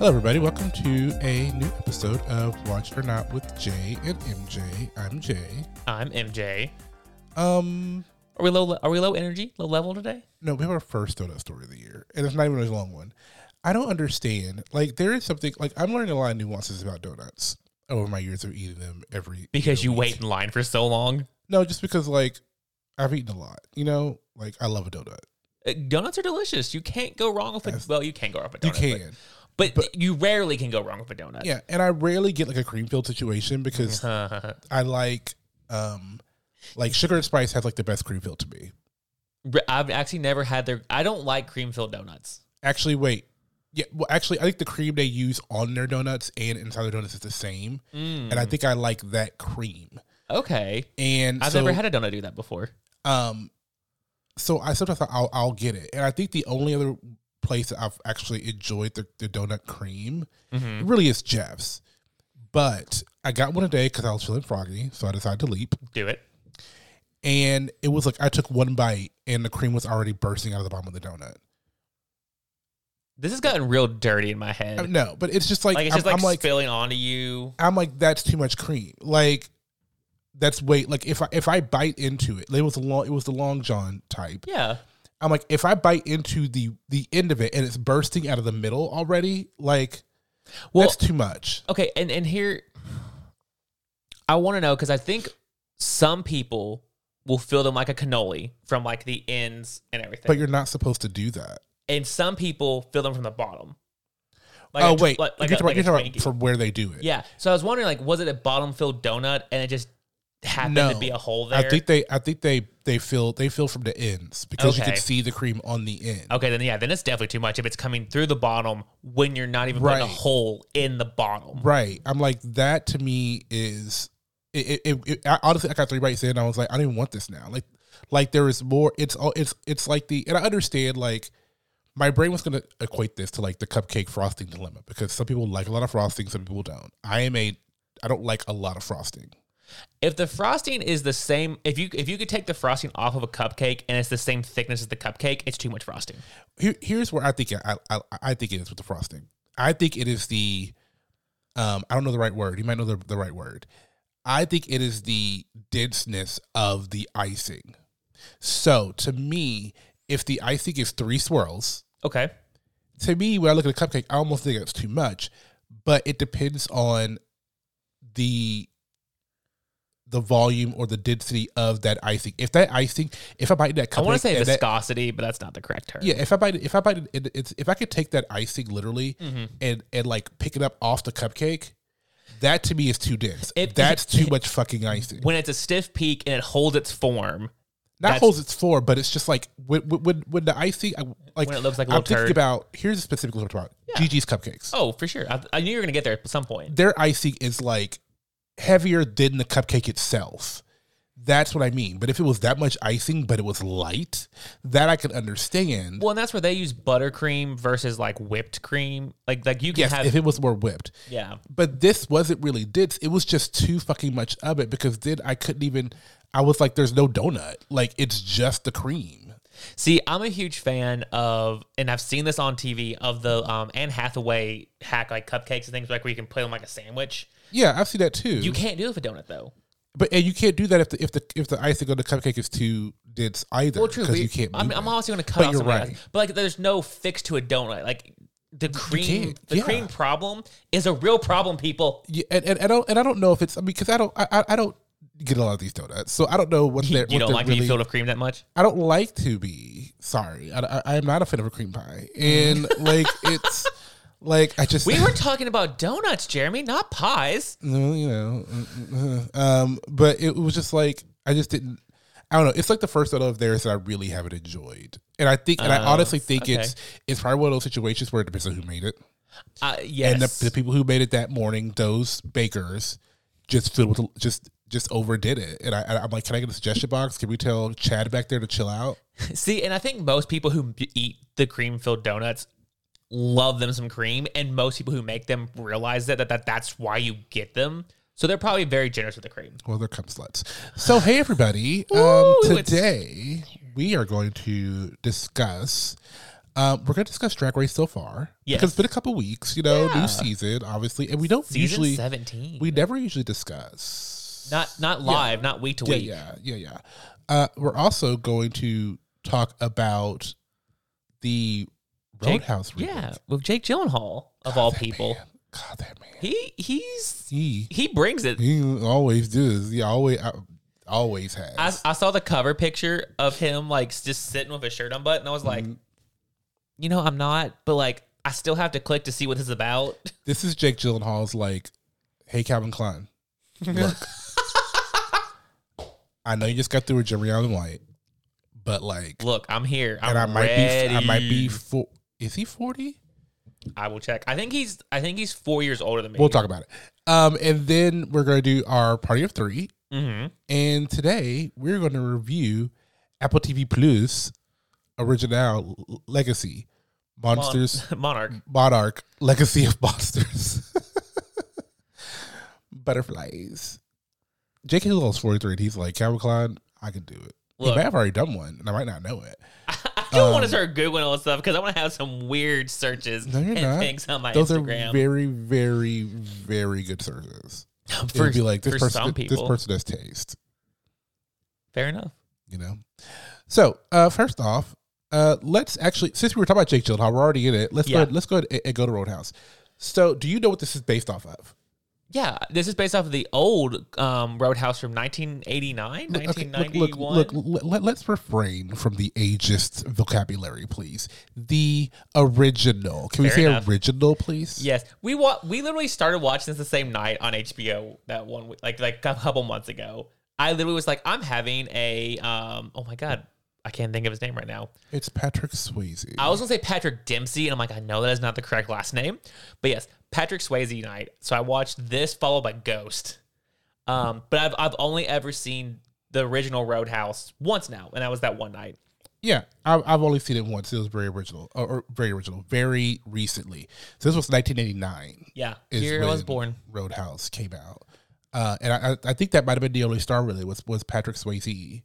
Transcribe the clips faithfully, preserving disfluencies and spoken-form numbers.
everybody. Welcome to a new episode of Watch or Not with Jay and M J. I'm Jay. I'm M J. Um, Are we low? Are we low energy, low level today? no, we have our first donut story of the year, and it's not even a long one. I don't understand. Like, there is something, like, I'm learning a lot of nuances about donuts over my years of eating them every Because you week. wait in line for so long. No, just because, like, I've eaten a lot. You know, like, I love a donut. Uh, Donuts are delicious. You can't go wrong with a That's- well. You can go wrong with a You donut. can. but, but, but- you rarely can go wrong with a donut. Yeah, and I rarely get, like, a cream filled situation because I like, um, like, Sugar and Spice has, like, the best cream filled to me. I've actually never had their. I don't like cream filled donuts. Actually, wait. Yeah, well, actually, I think the cream they use on their donuts and inside their donuts is the same, Mm. and I think I like that cream. Okay, And I've so, never had a donut do that before. um, so I sometimes I'll I'll get it, and I think the only other place that I've actually enjoyed the, the donut cream Mm-hmm. really is Jeff's. But I got one today because I was feeling froggy, so I decided to leap. Do it. And it was like I took one bite, and the cream was already bursting out of the bottom of the donut. This has gotten real dirty in my head. I mean, no, but it's just like, like it's I'm, just like, I'm like spilling onto you. I'm like, that's too much cream. Like, that's way like if I if I bite into it, it was a long it was the Long John type. Yeah. I'm like, if I bite into the the end of it and it's bursting out of the middle already, like, Well, that's too much. Okay, and, and here, I want to know, because I think some people will fill them like a cannoli from like the ends and everything. But you're not supposed to do that. And some people fill them from the bottom. Like oh a tw- wait, like, like you're a, talking, like you're a talking Twinkie. about from where they do it. Yeah, so I was wondering, like, was it a bottom-filled donut and it just happened No, to be a hole there? I think they I think they they fill they fill from the ends because you Okay. can see the cream on the end. Okay, then yeah, then it's definitely too much if it's coming through the bottom when you're not even putting Right. a hole in the bottom. Right. I'm like, that to me is it, it, it, it I, honestly I got three bites in and I was like, I don't even want this now. Like like there is more it's all it's it's like the and I understand, like, my brain was gonna equate this to like the cupcake frosting dilemma because some people like a lot of frosting, some people don't. I am a I don't like a lot of frosting. If the frosting is the same, if you if you could take the frosting off of a cupcake and it's the same thickness as the cupcake, it's too much frosting. Here, here's where I think I, I I think it is with the frosting. I think it is the um I don't know the right word. You might know the, the right word. I think it is the denseness of the icing. So to me, if the icing is three swirls, Okay. to me, when I look at a cupcake, I almost think it's too much. But it depends on the the volume or the density of that icing. If that icing, if I bite that cupcake, I want to say and that- viscosity, but that's not the correct term. yeah, if I bite it, if I bite it, it, it's if I could take that icing literally Mm-hmm. and and like pick it up off the cupcake, that to me is too dense. If- That's too much fucking icing. When it's a stiff peak and it holds its form, Not that's- holds its floor, but it's just like when when, when the icing, I, like When it looks like a I'm little thinking turd. about. Here's specifically what I'm talking about. Yeah. Gigi's cupcakes. oh, for sure. I, I knew you were going to get there at some point. Their icing is like heavier than the cupcake itself. That's what I mean. But if it was that much icing, but it was light, that I could understand. Well, and that's where they use buttercream versus like whipped cream. Like, like you can Yes, have, if it was more whipped. yeah. But this wasn't really dense. It was just too fucking much of it because then I couldn't even. I was like, "There's no donut. Like it's just the cream." See, I'm a huge fan of, and I've seen this on T V, of the um, Anne Hathaway hack like cupcakes and things like where you can play them like a sandwich. Yeah, I've seen that too. You can't do it with a donut though. but and you can't do that if the if the if the icing on the cupcake is too dense either. Well, true. because but you can't. I'm, move I'm it. obviously going to cut But off you're some right. right. But like, there's no fix to a donut. Like the cream, can't, the yeah. cream problem is a real problem, people. Yeah, and, and I don't and I don't know if it's I mean because I don't I, I- I don't get a lot of these donuts, so I don't know what You, they're. you what don't they're like to really, be filled with cream that much? I don't like to be. Sorry, I, I, I am not a fan of a cream pie, and like it's like I just We were talking about donuts, Jeremy, not pies. no, you know, mm, uh, um, but it was just like I just didn't. I don't know. It's like the first donut of theirs that I really haven't enjoyed, and I think, and I Oh, honestly think okay. it's it's probably one of those situations where it depends on who made it, Uh, yes. and the, the people who made it that morning, those bakers, just filled with just just overdid it, and I, I'm like, can I get a suggestion box? Can we tell Chad back there to chill out? See, and I think most people who b- eat the cream-filled donuts love them some cream, and most people who make them realize that, that, that that's why you get them. So they're probably very generous with the cream. Well, there comes sluts. So, hey, everybody. Um, Woo, it's- today, we are going to discuss Um, we're going to discuss Drag Race so far. Yes. Because it's been a couple weeks, you know, Yeah. new season, obviously. And we don't Season usually, seventeen. we never usually discuss. Not not live, not week to Yeah, week. yeah, yeah, yeah. Uh, we're also going to talk about the Jake- Roadhouse reboot. Yeah, with Jake Gyllenhaal of God, all that people. man. God, that man. He he's He, he brings it. he always does. He always, always has. I, I saw the cover picture of him like just sitting with his shirt unbuttoned, and I was like, Mm-hmm. you know, I'm not, but like I still have to click to see what this is about. This is Jake Gyllenhaal's like, hey, Calvin Klein, look, I know you just got through with Jeremy Allen White, but like, Look, I'm here. I'm and I might ready. be, I might be, four, is he forty? I will check. I think he's. I think he's four years older than me. We'll talk about it. Um, and then we're going to do our party of three. Mm-hmm. And today we're going to review Apple T V Plus Original Legacy Monsters Mon- Monarch. Monarch Legacy of Monsters Butterflies. J K. Lowell's forty-three and he's like, Calvin Klein, I can do it. Look. He may have already done one and I might not know it. I don't want Um, to start googling all this stuff because I want to have some weird searches No, you're and not. things on my Those Instagram. are very, very, very good searches. for It'd be like this for person. some This people, person has taste. fair enough. You know. So uh, first off, uh, let's actually since we were talking about Jake Gyllenhaal, we're already in it. Let's Yeah. go. Ahead, let's go ahead and, and go to Roadhouse. So, do you know what this is based off of? Yeah, this is based off of the old um, Roadhouse from nineteen eighty-nine, Look, okay, nineteen look, ninety-one. look, look, let, let's refrain from the ageist vocabulary, please. The original. Can we Fair say enough. original, please? Yes, we wa- we literally started watching this the same night on H B O that one week- like like a couple months ago. I literally was like, I'm having a um oh my god, I can't think of his name right now. It's Patrick Swayze. I was gonna say Patrick Dempsey, and I'm like, I know that is not the correct last name, but yes, Patrick Swayze night. So I watched this followed by Ghost. Um, but I've I've only ever seen the original Roadhouse once now, and that was that one night. Yeah, I've, I've only seen it once. It was very original, or, or very original, very recently. So this was nineteen eighty-nine. Yeah, is here I was when born. Roadhouse came out, uh, and I, I think that might have been the only star really was was Patrick Swayze.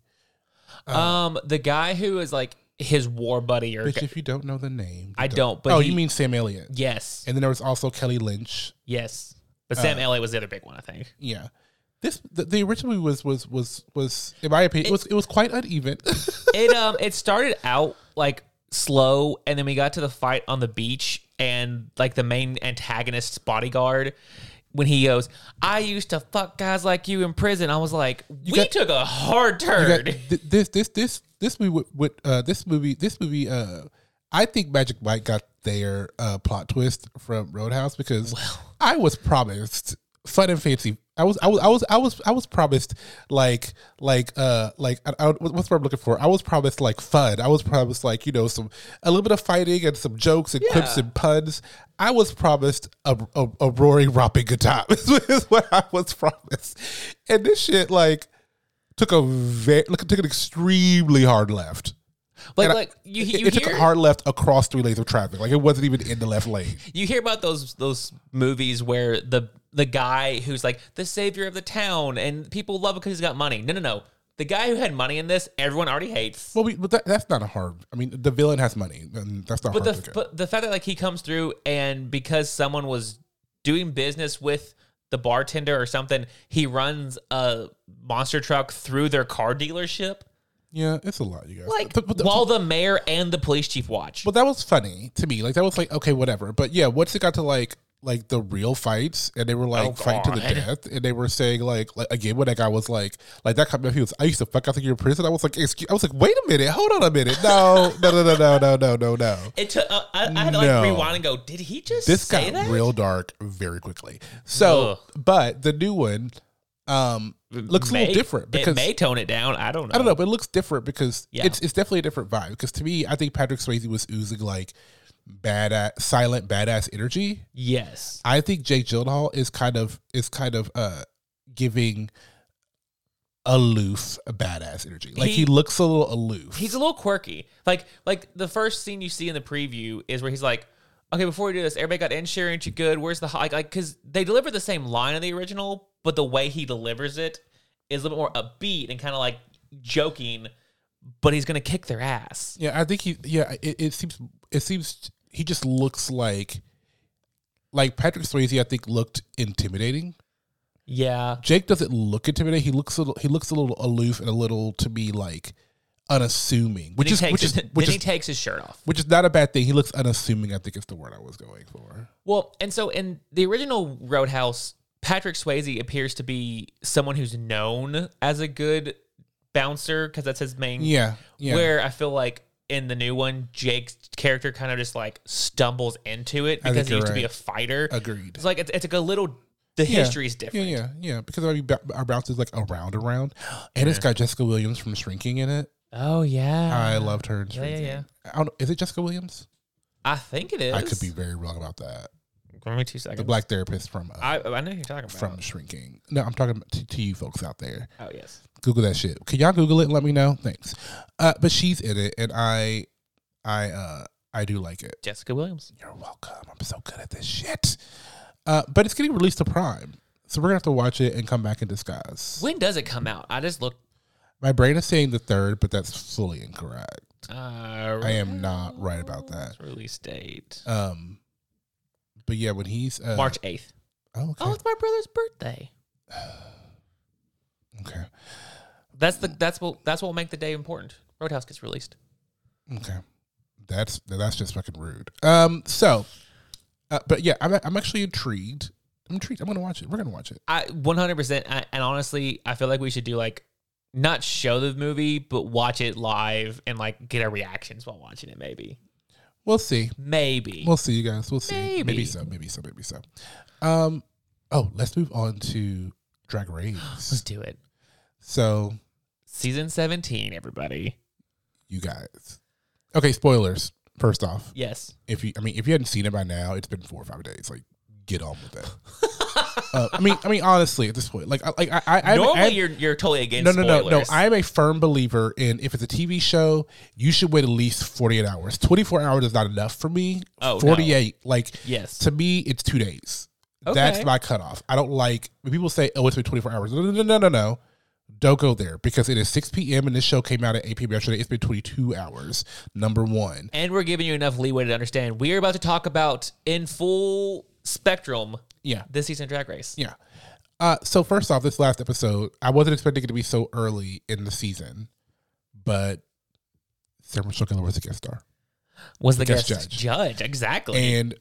Um, the guy who is like his war buddy, or Which, if you don't know the name, I don't. But oh, he- you mean Sam Elliott? yes, And then there was also Kelly Lynch. yes. But Uh, Sam Elliott was the other big one, I think. Yeah, this the, the original movie was was was was in my opinion it, was it was quite uneven. It um it started out like slow, and then we got to the fight on the beach, and like the main antagonist's bodyguard, when he goes, I used to fuck guys like you in prison. I was like, we got- took a hard You got- turn. th- this this this this movie with, with uh this movie this movie uh I think Magic Mike got their uh plot twist from Roadhouse because I was promised fun and fancy. I was I was I was I was I was promised like like uh like I, I, what's what I'm looking for? I was promised like fun. I was promised like you know some a little bit of fighting and some jokes and quips Yeah. and puns. I was promised a a, a roaring romping good time. Is what I was promised, and this shit like took a very look took an extremely hard left. Like And I- like you It, you it took hear a hard left across three lanes of traffic. Like it wasn't even in the left lane. you hear about those those movies where the the guy who's like the savior of the town and people love him because he's got money. No, no, no. The guy who had money in this, everyone already hates. Well, we, but that, that's not a hard. I mean, the villain has money, and that's not But hard the to get. but the fact that like he comes through and because someone was doing business with the bartender or something, he runs a monster truck through their car dealership. Yeah, it's a lot, you guys. Like but, but, the- while the mayor and the police chief watch. but that was funny to me. Like that was like okay, whatever. But yeah, once it got to like like the real fights, and they were like Oh, fighting to the God. death, and they were saying like, like again when that guy was like like that comment, he was I used to fuck out you're in prison. I was like, excuse, I was like, wait a minute, hold on a minute, no, no, no, no, no, no, no, no, no. It took. Uh, I, I had to like No. rewind and go. Did he just This say got that? real dark very quickly. So, Ugh. but the new one um looks a May- little different because it may tone it down. I don't know. I don't know, but it looks different because Yeah. it's it's definitely a different vibe. Because to me, I think Patrick Swayze was oozing like badass, silent badass energy. Yes. I think Jake Gyllenhaal is kind of is kind of uh giving aloof badass energy. Like he, He- looks a little aloof. He's a little quirky. Like like the first scene you see in the preview is where he's like, okay, before we do this, everybody got insurance, you good? Where's the ho-? like like because they deliver the same line in the original, but the way he delivers it is a little bit more upbeat and kind of like joking. But he's gonna kick their ass. Yeah, I think he. Yeah, it, it seems it seems he just looks like like Patrick Swayze. I think looked intimidating. Yeah, Jake doesn't look intimidating. He looks a little, he looks a little aloof and a little to me like unassuming, which is which his, is which then is, he takes his shirt off, which is not a bad thing. He looks unassuming. I think is the word I was going for. Well, and so in the original Roadhouse, Patrick Swayze appears to be someone who's known as a good bouncer because that's his main. Yeah, yeah. Where I feel like in the new one, Jake's character kind of just like stumbles into it because he used right. to be a fighter. Agreed. It's like it's, it's like a little. The yeah. history is different. Yeah, yeah, yeah. Because I mean, our bounce is like around, around, and it's got Jessica Williams from Shrinking in it. Oh yeah, I loved her in Yeah, Shrinking. yeah, yeah. I don't know, is it Jessica Williams? I think it is. I could be very wrong about that. Give me two seconds. The black therapist from uh, I I know who you're talking about. from Shrinking. No, I'm talking to, to you folks out there. Oh yes. Google that shit. Can y'all Google it and let me know? Thanks. Uh, but she's in it, and I, I, uh, I do like it. Jessica Williams. You're welcome. I'm so good at this shit. Uh, but it's getting released to Prime, so we're gonna have to watch it and come back and discuss. When does it come out? I just looked. My brain is saying the third, but that's fully incorrect. Uh, I am not right about that. Release date. Um, but yeah, when he's uh, March eighth. Oh, okay. Oh, it's my brother's birthday. Okay. That's the that's what that's what will make the day important. Roadhouse gets released. Okay. That's that's just fucking rude. Um. So, uh, but yeah, I'm I'm actually intrigued. I'm intrigued. I'm gonna watch it. We're gonna watch it. I one hundred percent. And honestly, I feel like we should do like not show the movie, but watch it live and like get our reactions while watching it. Maybe. We'll see. Maybe. We'll see, you guys. We'll see. Maybe. Maybe so. Maybe so. Maybe so. Um. Oh, let's move on to Drag Race. Let's do it. So, season seventeen, everybody. You guys. Okay, spoilers. First off, Yes. if you, I mean, if you hadn't seen it by now, it's been four or five days. Like, get on with it. uh, I mean, I mean, honestly, at this point, like, I- like I, I, I Normally, I, you're you're totally against. no, no, no, no. spoilers. I am a firm believer in if it's a T V show, you should wait at least forty-eight hours. twenty-four hours is not enough for me. Oh, no. forty-eight, like, Yes. to me, it's two days. Okay. That's my cutoff. I don't like when people say, "Oh, it's been twenty-four hours." No, no, no, no, no, no. Don't go there because it is six p.m. and this show came out at eight p.m. yesterday. It's been twenty-two hours. Number one. And we're giving you enough leeway to understand. We are about to talk about in full spectrum Yeah. this season of Drag Race. Yeah. Uh, so first off, this last episode, I wasn't expecting it to be so early in the season, but Sarah Michelle Gellar was a guest star. Was the Guest guest judge. judge. Exactly. And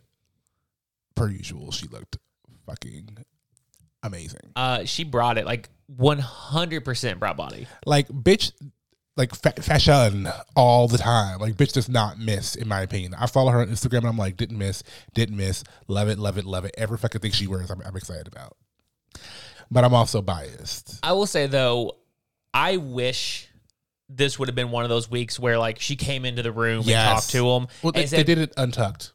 per usual, she looked fucking amazing. Uh, she brought it like one hundred percent brought body. Like, bitch, like fa- fashion all the time. Like, bitch does not miss, in my opinion. I follow her on Instagram and I'm like, didn't miss, didn't miss, love it, love it, love it. Every fucking thing she wears, I'm, I'm excited about. But I'm also biased. I will say though, I wish this would have been one of those weeks where like she came into the room Yes. and talked to him. Well, and they, said, they did it untucked.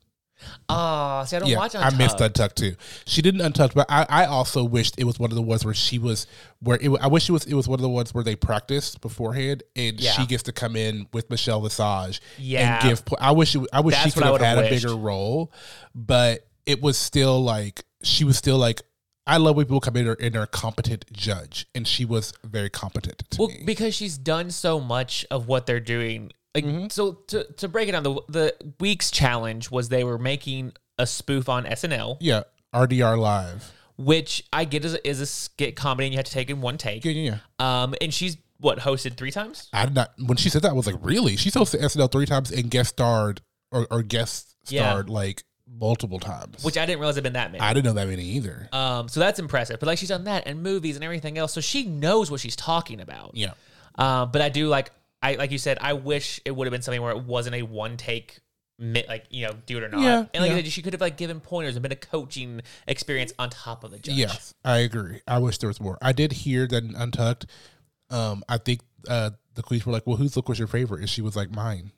Oh, see, I don't Yeah, watch I Untucked. missed Untucked too. She didn't Untucked, but I, I also wished it was one of the ones where she was where it, I wish it was it was one of the ones where they practiced beforehand and Yeah. she gets to come in with Michelle Visage Yeah. and give. I wish it, I wish That's she could what I have would've had a wished. bigger role, but it was still like she was still like. I love when people come in and are a competent judge, and she was very competent to Well, me. because she's done so much of what they're doing. Like, Mm-hmm. so to to break it down, the the week's challenge was they were making a spoof on S N L, Yeah, R D R Live. which I get is a, is a skit comedy, and you have to take in one take. Yeah, yeah, yeah. Um, and she's what hosted three times. I did not. When she said that, I was like, really? She's hosted S N L three times and guest starred or, or guest Yeah. starred like multiple times. Which I didn't realize had been that many. I didn't know that many either. Um, so that's impressive. But like she's done that and movies and everything else, so she knows what she's talking about. Yeah. Um, but I do like I like you said, I wish it would have been something where it wasn't a one take, mi- like you know, do it or not. Yeah, and like yeah. you said, she could have like given pointers and been a coaching experience on top of the judge. Yes, I agree. I wish there was more. I did hear that in Untucked, um, I think uh, the queens were like, "Well, whose look was your favorite?" And she was like, "Mine."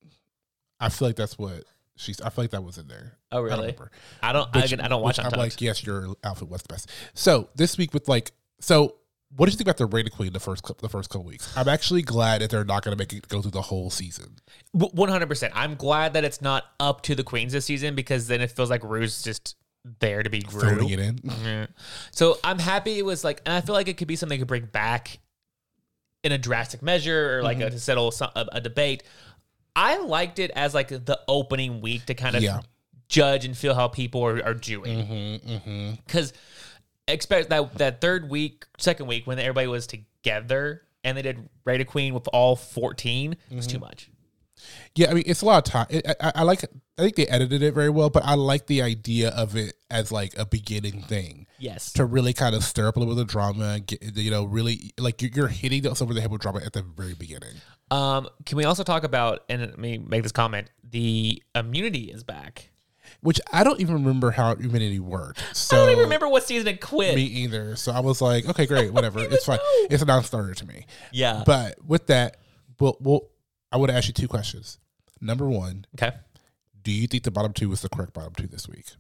I feel like that's what she's. I feel like that was in there. Oh I don't really? remember. I don't. Which- again, I don't watch which Untucked. I'm like, yes, your outfit was the best. So this week with like, so what did you think about the Rated Queen the first cou- the first couple weeks? I'm actually glad that they're not going to make it go through the whole season. One hundred percent. I'm glad that it's not up to the queens this season because then it feels like Rue's just there to be Throwing Rue. it in. Yeah. So I'm happy it was like, and I feel like it could be something they could bring back in a drastic measure or like Mm-hmm. a, to settle some, a, a debate. I liked it as like the opening week to kind of Yeah. judge and feel how people are, are doing. Mm-hmm, mm-hmm. Because expect that that third week, second week when everybody was together and they did Rate a Queen with all fourteen, it was Mm-hmm. too much. Yeah, I mean, it's a lot of time. It, I, I like. I think they edited it very well, but I like the idea of it as like a beginning thing. Yes. To really kind of stir up a little bit of drama, and get, you know, really like you're, you're hitting us over the head with drama at the very beginning. Um, can we also talk about, and let me make this comment, the immunity is back. Which I don't even remember how immunity worked. So I don't even remember what season it quit. Me either. So I was like, okay, great, whatever, it's fine. know. It's a non-starter to me. Yeah. But with that, we'll, we'll I would ask you two questions. Number one, Okay. do you think the bottom two was the correct bottom two this week?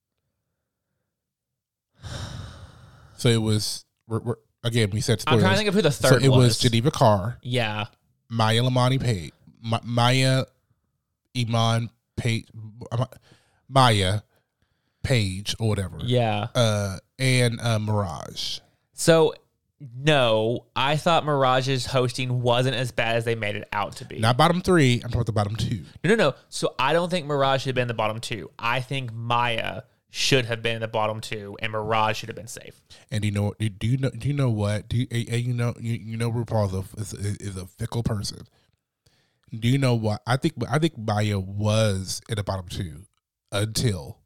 So it was. We're, we're, again, we said spoilers. I'm trying to think of who the So third it was. was. Geneva Carr, Yeah. Maya Lamani Page, Ma- Maya Iman Page, Maya Page or whatever. Yeah. Uh, and uh, Mirage. So, no, I thought Mirage's hosting wasn't as bad as they made it out to be. Not bottom three. I'm talking about the bottom two. No, no, no. So I don't think Mirage should have been the bottom two. I think Maya should have been the bottom two, and Mirage should have been safe. And do you know? Do you know? Do you know what? Do you, and you know? You, you know, RuPaul is a, is, is a fickle person. Do you know what? I think. I think Maya was in the bottom two until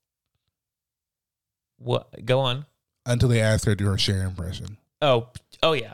What? Go on. until they asked her to do her Cher impression. Oh, oh yeah.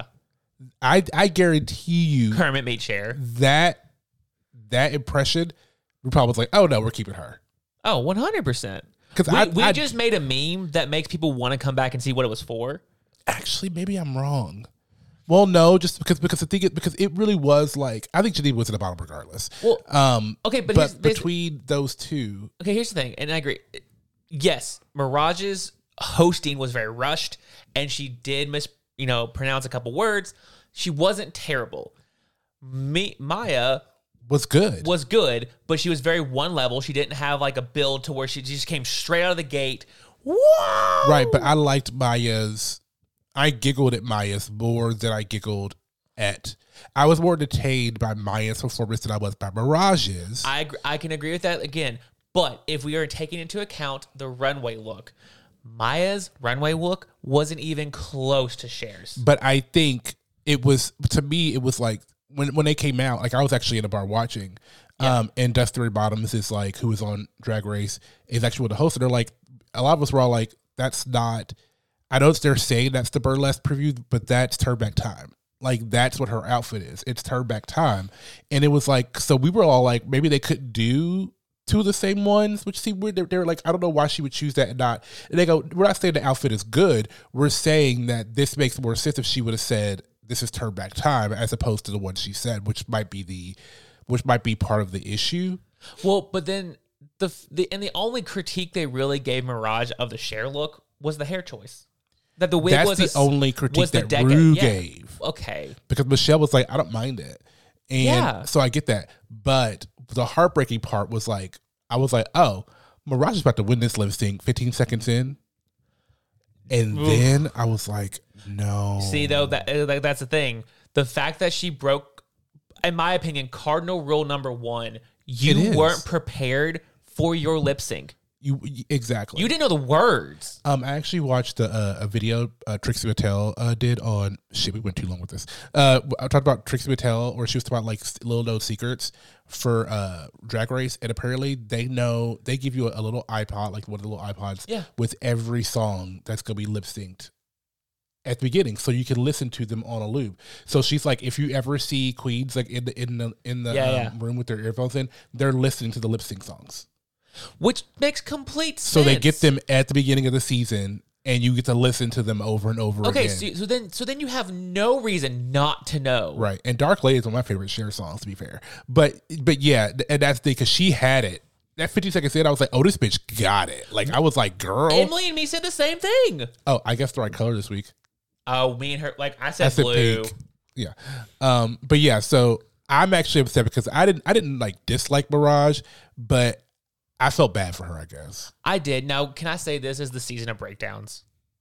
I I guarantee you Kermit made Cher. that that impression, RuPaul was like, oh no, we're keeping her. Oh, one hundred percent. Because We, I, we I just made a meme that makes people want to come back and see what it was for. actually maybe I'm wrong. Well, no, just because because the thing is, because it really was like I think Geneva was in the bottom regardless. Well, Um, okay, but, but here's, here's- between those two, okay, here's the thing, and I agree. Yes, Mirage's hosting was very rushed, and she did mis, you know, pronounce a couple words. She wasn't terrible. Me, Maya was good. was good, but she was very one level. She didn't have like a build to where she just came straight out of the gate. Whoa! Right, but I liked Maya's. I giggled at Maya's more than I giggled at. I was more entertained by Maya's performance than I was by Mirage's. I agree, I can agree with that again. But if we are taking into account the runway look, Maya's runway look wasn't even close to Cher's. But I think it was, to me, it was like when when they came out. Like I was actually in a bar watching, Yeah. um, and Dustin Bottoms is like who was on Drag Race is actually one of the hosts. And they're like, a lot of us were all like, that's not. I know they're saying that's the burlesque preview, but that's turn back time. Like that's what her outfit is. It's turn back time, and it was like so we were all like maybe they couldn't do two of the same ones, which seemed weird. They, they were like, I don't know why she would choose that and not. And they go, we're not saying the outfit is good. We're saying that this makes more sense if she would have said this is turn back time as opposed to the one she said, which might be the, which might be part of the issue. Well, but then the the and the only critique they really gave Mirage of the Cher look was the hair choice. That the wig That's was the a s- only critique was the that decade- Rue yeah. gave. Okay. Because Michelle was like, I don't mind it. And Yeah. so I get that. But the heartbreaking part was like, I was like, oh, Mirage is about to win this lip sync fifteen seconds in. And Oof. then I was like, no. See though that uh, that's the thing. The fact that she broke, in my opinion, cardinal rule number one. It You is. weren't prepared for your lip sync. You exactly. You didn't know the words. Um, I actually watched a, uh, a video uh, Trixie Mattel uh, did on shit. We went too long with this. Uh, I talked about Trixie Mattel, where she was talking about like s- little known secrets for uh Drag Race, and apparently they know they give you a, a little iPod, like one of the little iPods, Yeah. with every song that's gonna be lip synced at the beginning, so you can listen to them on a loop. So she's like, if you ever see queens like in the in the in the Yeah, um, yeah. room with their earphones in, they're listening to the lip sync songs. Which makes complete sense. So they get them at the beginning of the season, and you get to listen to them over and over Okay, again. so, so then so then you have no reason not to know. Right. And Dark Lady is one of my favorite Cher songs, to be fair. But but yeah, th- and that's the because she had it. That fifty seconds in, I was like, oh, this bitch got it. Like, I was like, girl. Emily and me said the same thing. Oh, I guess the right color this week. Oh, me and her, like I I said, said blue. pink. Yeah. Um, but yeah, so I'm actually upset because I didn't I didn't like dislike Mirage, but I felt bad for her, I guess. I did. Now, can I say this is the season of breakdowns?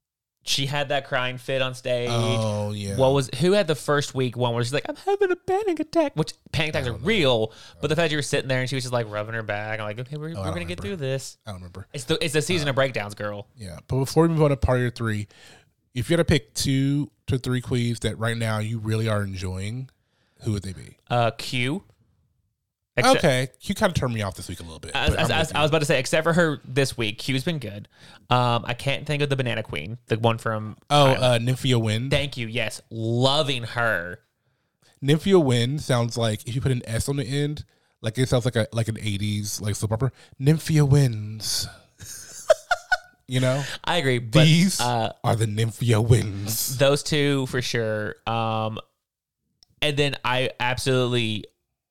She had that crying fit on stage. Oh yeah. What was who had the first week one where she's like, I'm having a panic attack, which panic attacks are real, but the fact you were sitting there and she was just like rubbing her back, I'm like, okay, we're, Oh, I we're don't gonna remember. get through this. I don't remember. It's the it's the season of breakdowns, girl. Yeah, but before we move on to part of three, if you had to pick two to three queens that right now you really are enjoying, who would they be? Uh, Q. Except, Okay, you kind of turned me off this week a little bit. I, was- but I, was- I'm I was- with I was about to say, except for her this week, Q's been good. Um, I can't think of the Banana Queen, the one from. you. oh, Thailand. uh, Nymphia Wind. Thank you. Yes, loving her. Nymphia Wind sounds like if you put an S on the end, like it sounds like a like an eighties like soap opera. Nymphia Winds. You know, I agree. But, these uh, are the Nymphia Winds. those two for sure. Um, and then I absolutely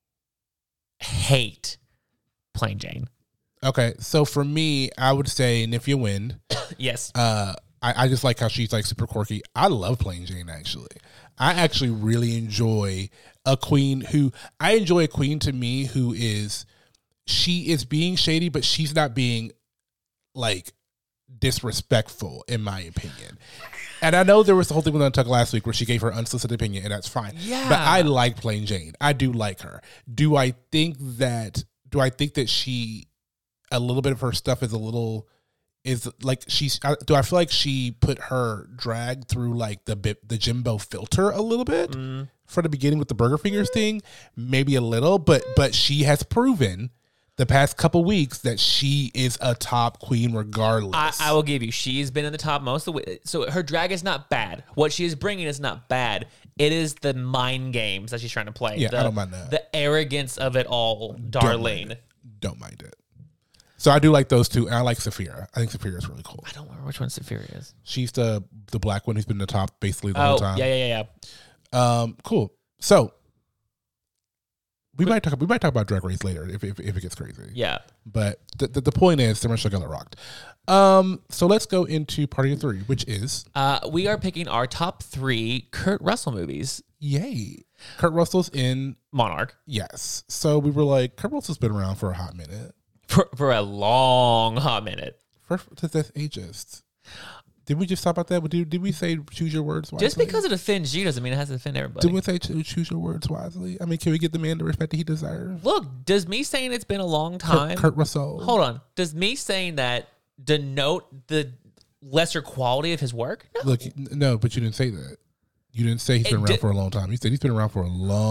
hate Plain Jane. Okay, so for me, I would say Nymphia Wind. Yes. Uh, I, I just like how she's like super quirky. I love Plain Jane actually. I actually really enjoy a queen who I enjoy a queen to me who is she is being shady, but she's not being like disrespectful in my opinion. And I know there was the whole thing with Untucked last week where she gave her unsolicited opinion, and that's fine. Yeah. But I like Plain Jane. I do like her. Do I think that? Do I think that she? A little bit of her stuff is a little is like she's. I- Do I feel like she put her drag through like the bit the Jimbo filter a little bit Mm. for the beginning with the Burger Fingers thing? Maybe a little, but but she has proven the past couple weeks that she is a top queen regardless. I, I will give you. She's been in the top most of the way. So her drag is not bad. What she is bringing is not bad. It is the mind games that she's trying to play. Yeah, the, I don't mind that. The arrogance of it all, Don't mind darling. it. Don't mind it. So I do like those two, and I like Saphira. I think Saphira is really cool. I don't remember which one Saphira is. She's the the black one who's been in the top basically the Oh, whole time. yeah, yeah, yeah, yeah. Um, cool. So we might talk. We might talk about Drag Race later if if, if it gets crazy. Yeah. But the the, the point is, Sarah Michelle Gellar rocked. Um, so let's go into party of three, which is Uh, we are picking our top three Kurt Russell movies. yay. Kurt Russell's in. Monarch. Yes. So we were like, Kurt Russell's been around for a hot minute. For, for a long hot minute. For to that's ageist. Did we just talk about that? Did, did we say choose your words wisely? Just because it offends you doesn't mean it has to offend everybody. Did we say cho- choose your words wisely? I mean, can we give the man the respect that he deserves? Look, does me saying it's been a long time... Kurt, Kurt Russell. Hold on. Does me saying that denote the lesser quality of his work? No. Look, n- no, but you didn't say that. You didn't say he's been It around did- for a long time. You said he's been around for a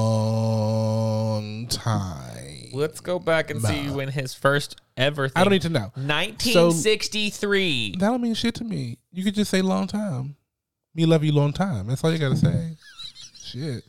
long time. Let's go back and see Nah. when his first ever thing. I don't need to know. nineteen sixty-three. That don't mean shit to me. You could just say long time. Me love you long time. That's all you gotta say. Shit.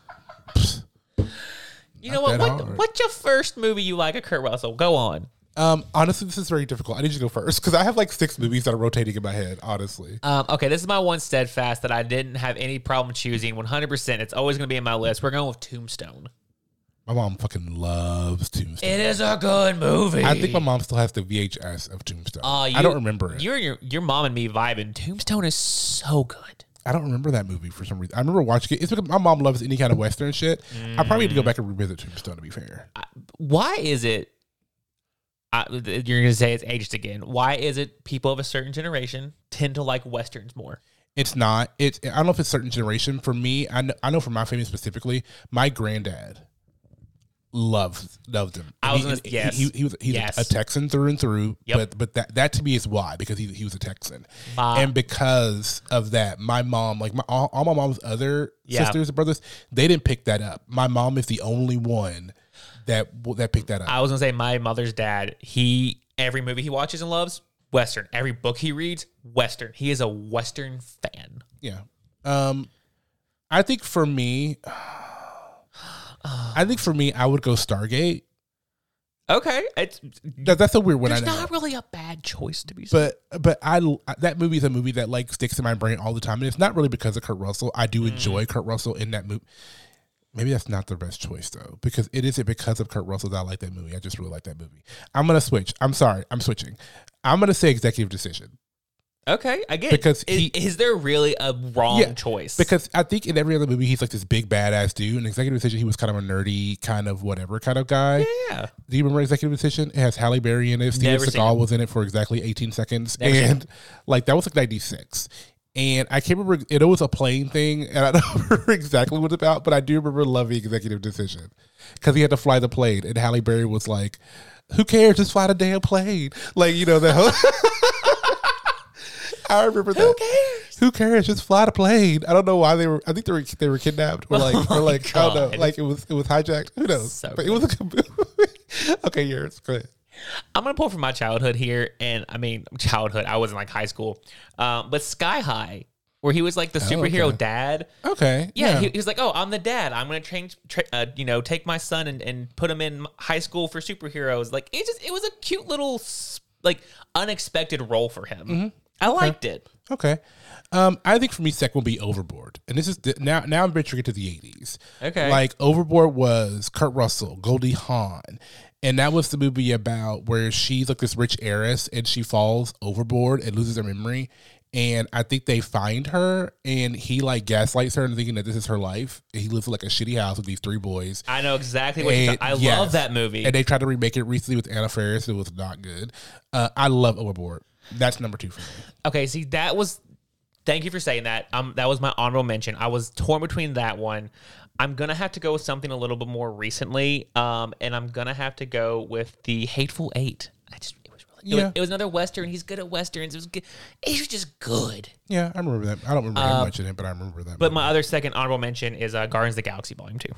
you know not what? that What hard. what's your first movie you like of Kurt Russell? Go on. Um, honestly, this is very difficult. I need you to go first because I have like six movies that are rotating in my head. Honestly, Um, okay, this is my one steadfast that I didn't have any problem choosing. one hundred percent. It's always going to be in my list. We're going with Tombstone. my mom fucking loves Tombstone. It is a good movie. I think my mom still has the V H S of Tombstone. Uh, you, I don't remember it. You're your your mom and me vibing. Tombstone is so good. I don't remember that movie for some reason. I remember watching it. It's because my mom loves any kind of Western shit. I probably need to go back and revisit Tombstone, to be fair. Why is it? I, you're going to say it's aged again. Why is it people of a certain generation tend to like westerns more? It's not. It's. I don't know if it's certain generation. For me, I know, I know for my family specifically, my granddad loved loved him. I was He- gonna- he, yes. he, he was he's Yes. a, a Texan through and through. Yep. But but that that to me is why, because he he was a Texan, My- and because of that, my mom like my all, all my mom's other Yeah. sisters and brothers, they didn't pick that up. My mom is the only one that that picked that up. I was going to say my mother's dad, he every movie he watches and loves, Western. Every book he reads, Western. He is a Western fan. Yeah. Um, I think for me, I think for me, I would go Stargate. Okay. It's, That, that's a weird one. I there's know. not really a bad choice to be said. But but I that movie is a movie that like sticks in my brain all the time, and it's not really because of Kurt Russell. I do enjoy Kurt Russell in that movie. Maybe that's not the best choice though, because it isn't because of Kurt Russell that I like that movie. I just really like that movie. I'm gonna switch. I'm sorry. I'm switching. I'm gonna say Executive Decision. Okay, I get Because it. Is, he- is there really a wrong Yeah, choice? Because I think in every other movie he's like this big badass dude. In Executive Decision, he was kind of a nerdy, kind of whatever kind of guy. yeah. Do you remember Executive Decision? It has Halle Berry in it. Steven Never seen Seagal it. was in it for exactly eighteen seconds. Never seen and like that was like ninety-six. And I can't remember, it was a plane thing, and I don't remember exactly what it's about, but I do remember loving Executive Decision because he had to fly the plane, and Halle Berry was like, "Who cares? Just fly the damn plane." Like, you know, the whole. I remember that. Who cares? Who cares? Just fly the plane. I don't know why they were. I think they were they were kidnapped or like Oh or like my I don't know. God. Like it was it was hijacked. Who knows? So but it was a good movie. Okay, yours. Go ahead. I'm gonna pull from my childhood here, and I mean childhood. I was in like high school, um, but Sky High, where he was like the superhero okay. dad. Okay. Yeah, He, he was like, "Oh, I'm the dad. I'm gonna train, tra- uh, you know, take my son and, and put him in high school for superheroes." Like it just, it was a cute little, s- like unexpected role for him. Mm-hmm. I liked it. Okay. Um, I think for me, second will be Overboard, and this is the, now. Now I'm venturing into the eighties. Okay. Like Overboard was Kurt Russell, Goldie Hawn, and that was the movie about where she's like this rich heiress and she falls overboard and loses her memory. And I think they find her, and he like gaslights her into thinking that this is her life. And he lives in like a shitty house with these three boys. I know exactly what you're And, talking. I yes. love that movie. And they tried to remake it recently with Anna Faris. It was not good. Uh, I love Overboard. That's number two for me. Okay, see, that was. Thank you for saying that. Um, that was my honorable mention. I was torn between that one. I'm gonna have to go with something a little bit more recently. Um, and I'm gonna have to go with the Hateful Eight. I just, it was really, it, Yeah. was, it was another Western. He's good at Westerns. It was good. It was just good. Yeah, I remember that. I don't remember him Uh, much in it, but I remember that. But movie. my other second honorable mention is uh, Guardians of the Galaxy Volume Two.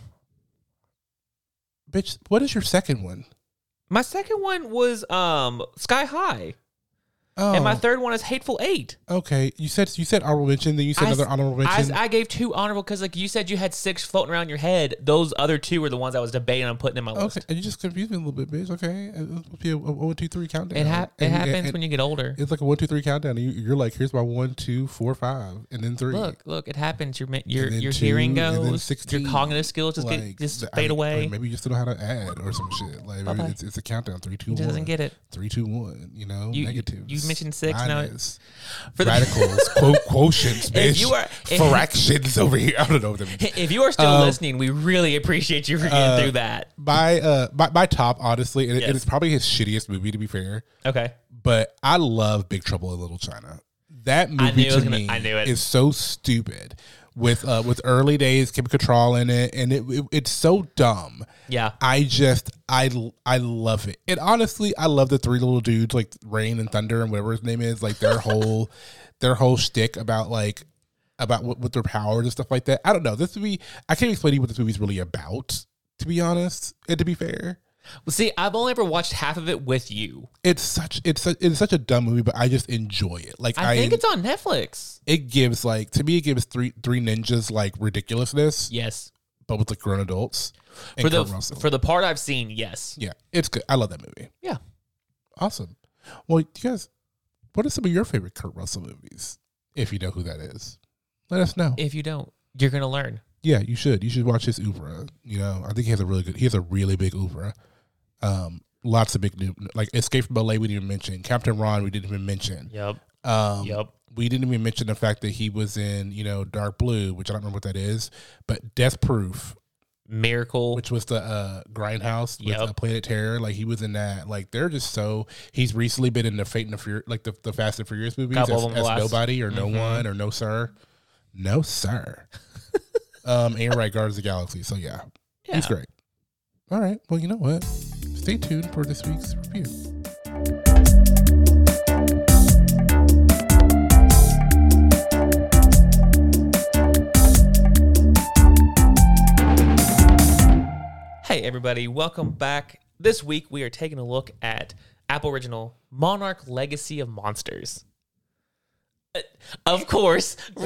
Bitch, what is your second one? My second one was um, Sky High, Oh, and my third one is Hateful Eight. okay. You said you said honorable mention, then you said I another s- honorable I, mention. I gave two honorable because, like you said, you had six floating around your head. Those other two were the ones I was debating on putting in my list. Okay, and you just confused me a little bit, bitch. Okay, it will be a, a one, two, three countdown. It, hap- it And- happens and- when you get older. It's like a one, two, three countdown. And you, you're like, here's my one, two, four, five, and then three. Look, look, it happens. Your mi- your And then your two, hearing and then goes. sixteen. Your cognitive skills just Like, get just the- fade I- away. or maybe you just don't know how to add or some shit. Like maybe Bye-bye. it's, it's a countdown. Three, two, He doesn't one. get it. Three, two, one. You know, You- you- negatives. you mentioned six, now it- minus, For the- radicals, quote, quotients, bitch. If you are- if- fractions over here. I don't know what that means. If you are still Um, listening, we really appreciate you for getting uh, through that. My uh, my, my top, honestly, and it- Yes. it's probably his shittiest movie, to be fair. Okay. But I love Big Trouble in Little China. That movie knew it to was gonna- me I knew it. is so stupid. With uh, with early days Kim Cattrall in it, and it, it it's so dumb. Yeah. I just I I love it. And honestly, I love the three little dudes like Rain and Thunder and whatever his name is. Like their whole their whole shtick about like about what, what their powers and stuff like that. I don't know. This movie, I can't explain to you what this movie's really about. To be honest, and to be fair, Well, see, I've only ever watched half of it with you. it's such it's such, it's such a dumb movie, but I just enjoy it. Like I, I, think it's on Netflix. it gives like to me it gives three three ninjas like ridiculousness, Yes. but with like grown adults. And For the Kurt Russell. for the part I've seen, yes. yeah, it's good. I love that movie. Yeah. Awesome. Well, you guys, what are some of your favorite Kurt Russell movies? If you know who that is, let us know. If you don't, you're gonna learn. Yeah, you should. You should watch his oeuvre. You know, I think he has a really good. He has a really big oeuvre. Um, lots of big new, like Escape from L A. We didn't even mention Captain Ron. We didn't even mention. Yep. Um, Yep. We didn't even mention the fact that he was in, you know, Dark Blue, which I don't remember what that is, but Death Proof, Miracle. which was the uh, Grindhouse with Yep. uh, Planet Terror. Like he was in that. Like they're just so. He's recently been in the Fate and the Furious, like the, the Fast and Furious movies, Couple as, of them as last- Nobody or No Mhm. One or No Sir, No Sir. um, and right, Guardians of the Galaxy. So yeah, yeah. he's great. All right. Well, you know what? Stay tuned for this week's review. Hey everybody, welcome back. This week we are taking a look at Apple Original Monarch Legacy of Monsters. Uh, Of course, of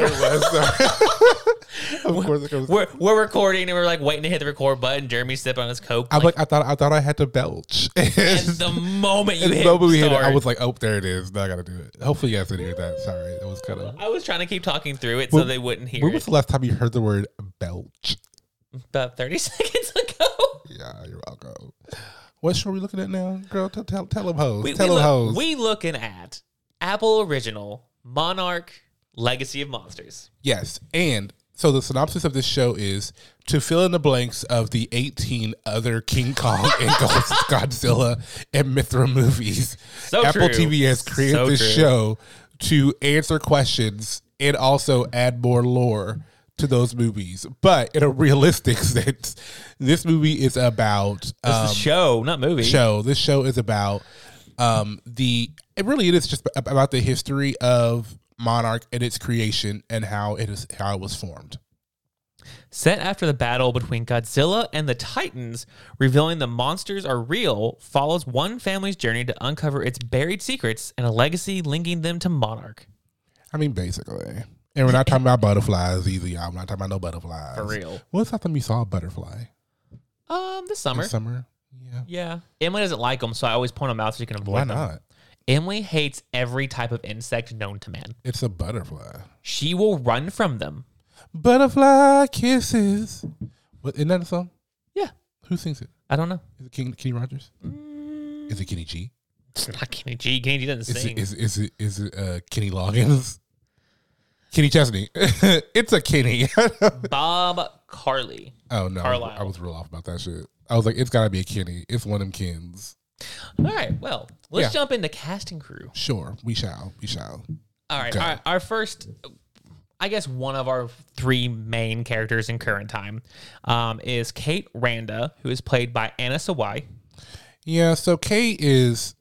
course, it goes. we're we're recording and we're like waiting to hit the record button. Jeremy's sipping on his Coke. I'm like, like, I thought, I thought I had to belch. and the moment you And hit the moment we hit it, start, I was like, oh, there it is. Now I got to do it. Hopefully, you guys didn't hear that. Sorry, it was kind of. I was trying to keep talking through it so When- they wouldn't hear When it. was the last time you heard the word belch? About thirty seconds ago. Yeah, you're welcome. What show are we looking at now, girl? Tell tell, tell them hoes. We, tell we them look, hoes. we looking at Apple Original Monarch Legacy of Monsters. Yes, and so the synopsis of this show is to fill in the blanks of the eighteen other King Kong and Godzilla and Mithra movies. So Apple true. T V has created So this true. show to answer questions and also add more lore to those movies. But in a realistic sense, this movie is about This um, is show, not movie. show. This show is about um, the. It really it is just about the history of Monarch and its creation and how it is how it was formed. Set after the battle between Godzilla and the Titans, revealing the monsters are real, follows one family's journey to uncover its buried secrets and a legacy linking them to Monarch. I mean, basically. And we're not talking about butterflies either, y'all. I'm not talking about no butterflies. For real. When's the last time you saw a butterfly? Um, this summer. This summer? Yeah. Yeah. Emily doesn't like them, so I always point them out so you can avoid Why them. not? Emily hates every type of insect known to man. It's a butterfly. She will run from them. Butterfly kisses. What, isn't that a song? Yeah. Who sings it? I don't know. Is it King, Kenny Rogers? Mm, Is it Kenny G? it's not Kenny G. Kenny G doesn't Is sing. it, is, is it, is it uh, Kenny Loggins? Kenny Chesney. It's a Kenny. Bob Carly. Oh, no. Carlisle. I was real off about that shit. I was like, it's got to be a Kenny. It's one of them Kens. All right. Well, let's Yeah. jump into casting crew. Sure. We shall. We shall. All right. Go. All right. Our first, I guess, one of our three main characters in current time um, is Kate Randa, who is played by Anna Sawai. Yeah, so Kate is...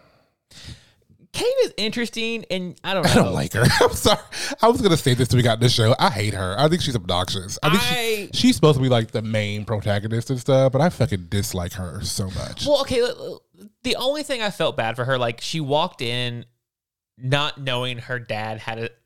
Kate is interesting, and I don't know. I don't like her. I'm sorry. I was gonna say this till we got this show. I hate her. I think she's obnoxious. I think I- she, she's supposed to be like the main protagonist and stuff, but I fucking dislike her so much. Well, okay. The only thing I felt bad for her, like she walked in not knowing her dad had a,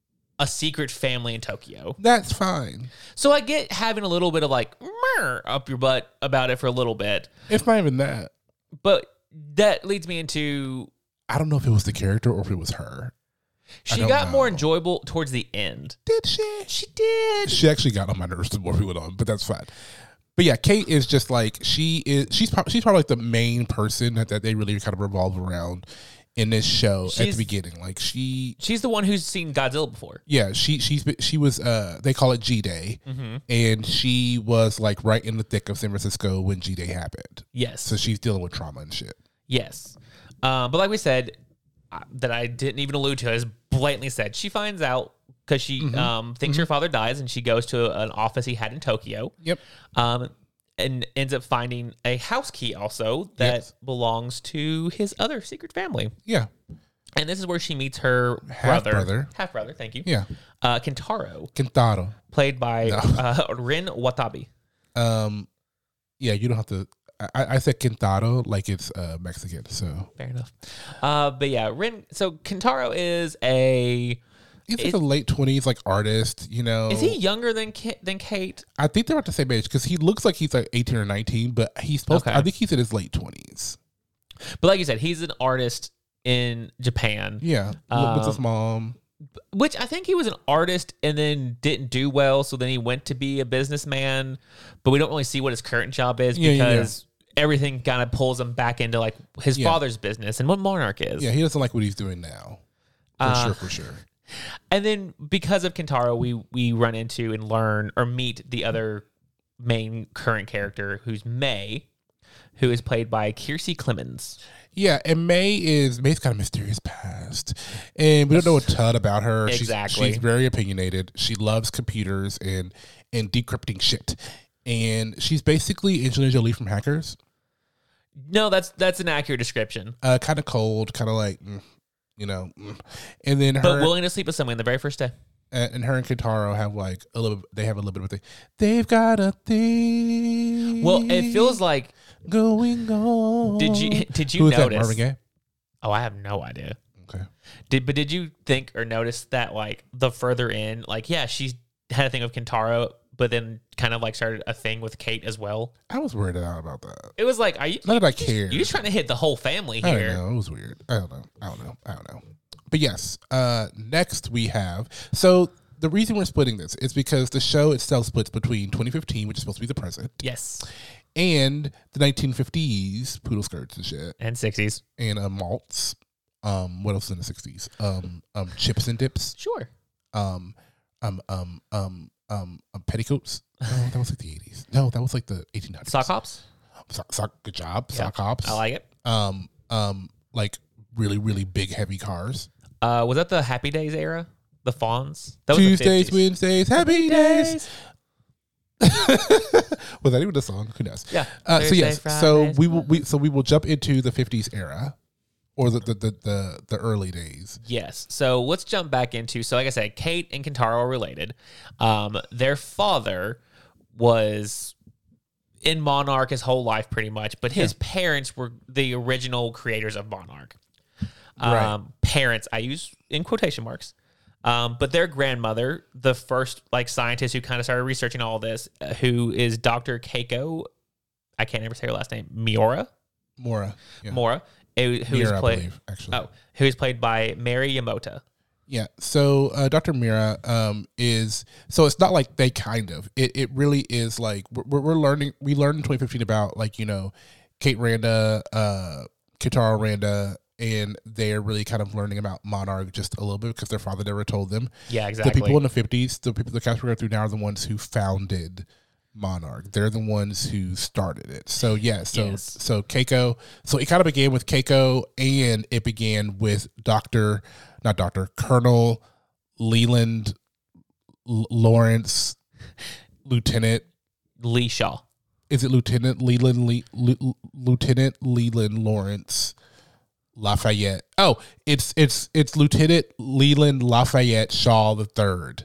a secret family in Tokyo. That's fine. So I get having a little bit of like "Mer" up your butt about it for a little bit, It's not even that. but that leads me into I don't know if it was the character or if it was her. I she don't got more know. enjoyable towards the end. Did she? She did. She actually got on my nerves the more we went on, but that's fine. But yeah, Kate is just like she is. She's probably, she's probably like the main person that, that they really kind of revolve around in this show at She's- the beginning. Like she, She's the one who's seen Godzilla before. yeah, she she's been- she was. Uh, they call it G Day, Mm-hmm. and she was like right in the thick of San Francisco when G Day happened. Yes. So she's dealing with trauma and shit. Yes. Um, but like we said, uh, that I didn't even allude to, as blatantly said, she finds out because she Mm-hmm. um, thinks her father dies, and she goes to an office he had in Tokyo. Yep. Um, and ends up finding a house key also that Yes. belongs to his other secret family. Yeah. And this is where she meets her Half brother. brother. Half brother, thank you. Yeah. Uh, Kentaro, Kentaro. played by No. uh, Rin Watabe. Um. Yeah, you don't have to. I, I said Kentaro like it's uh, Mexican. So Fair enough. Uh, but yeah, Rin. So Kentaro is a. he's like Is- a late twenties, like artist. You know, Is he younger than Ki- than Kate? I think they're about the same age because he looks like he's like eighteen or nineteen, but he's supposed. Okay. To, I think he's in his late twenties. But like you said, he's an artist in Japan, Yeah, Um, with his mom. which I think he was an artist and then didn't do well, so then he went to be a businessman. But we don't really see what his current job is Yeah, yeah, yeah. because everything kind of pulls him back into like his Yeah. father's business and what Monarch is. Yeah, he doesn't like what he's doing now. For Uh, sure, for sure. And then because of Kentaro, we we run into and learn or meet the other main current character, who's May, who is played by Kiersey Clemens. Yeah, and May is May's got a mysterious past, and we don't know a ton about her. Exactly. She's, she's very opinionated. She loves computers and and decrypting shit, and she's basically Angelina Jolie from Hackers. No, that's that's an accurate description. Uh, kind of cold, kind of like, mm, you know, mm. and then her But willing to sleep with someone the very first day. and, and her and Kentaro have like a little. They have a little bit of a thing. They've got a thing. Well, it feels like. going on. Did you did you Who is that? notice? Marvin Gaye. Oh, I have no idea. Okay. Did but did you think or notice that like the further in, like yeah, she had a thing with Kentaro, but then kind of like started a thing with Kate as well. I was worried out about that. It was like, are you? Not that I you just- care. You're just trying to hit the whole family I don't here. know. It was weird. I don't know. I don't know. I don't know. But yes, uh, next we have. So the reason we're splitting this is because the show itself splits between twenty fifteen, which is supposed to be the present, Yes, and the nineteen fifties poodle skirts and shit, and sixties. and uh, malts. Um, what else in the sixties? Um, um, chips and dips. Sure. Um, um, um, um, um, um petticoats. No, that was like the eighties. No, that was like the eighteen hundreds. Sock hops. Sock, sock, good job. Yeah, Sock hops. I like it. um, um, like really, really big, heavy cars. Uh, was that the Happy Days era? The Fawns. That was Tuesdays, the fifties. Wednesdays, happy days. Was that even the song? Who knows? Yeah. Uh, so Thursday, yes, Fridays. so we will. We so we will jump into the fifties era, or the the, the the the early days. Yes. So let's jump back into. So like I said, Kate and Kentaro are related. Um, their father was in Monarch his whole life, pretty much, but his Yeah. parents were the original creators of Monarch. Right. Um, parents, I use in quotation marks. Um, but their grandmother, the first like scientist who kind of started researching all this, uh, who is Doctor Keiko, I can't ever say her last name, Miura, Mora. Yeah. Mora, who who is Mira, I played, believe, actually. oh, who is played by Mary Yamota. Yeah. So uh, Doctor Mira um, is so it's not like they kind of it. It really is like we're, we're learning. We learned in twenty fifteen about like you know Kate Randa, uh, Kitaro Randa, and they're really kind of learning about Monarch just a little bit because their father never told them. Yeah, exactly. The people in the fifties, the people the cast we're going through now are the ones who founded Monarch. They're the ones who started it. So yeah, so Yes. so Keiko. So it kind of began with Keiko, and it began with Doctor, not Doctor, Colonel Leland L- Lawrence, Lieutenant. Lee Shaw. Is it Lieutenant Leland Le, Lu- Lieutenant Leland Lawrence Lafayette? Oh, it's it's it's Lieutenant Leland Lafayette Shaw the Third.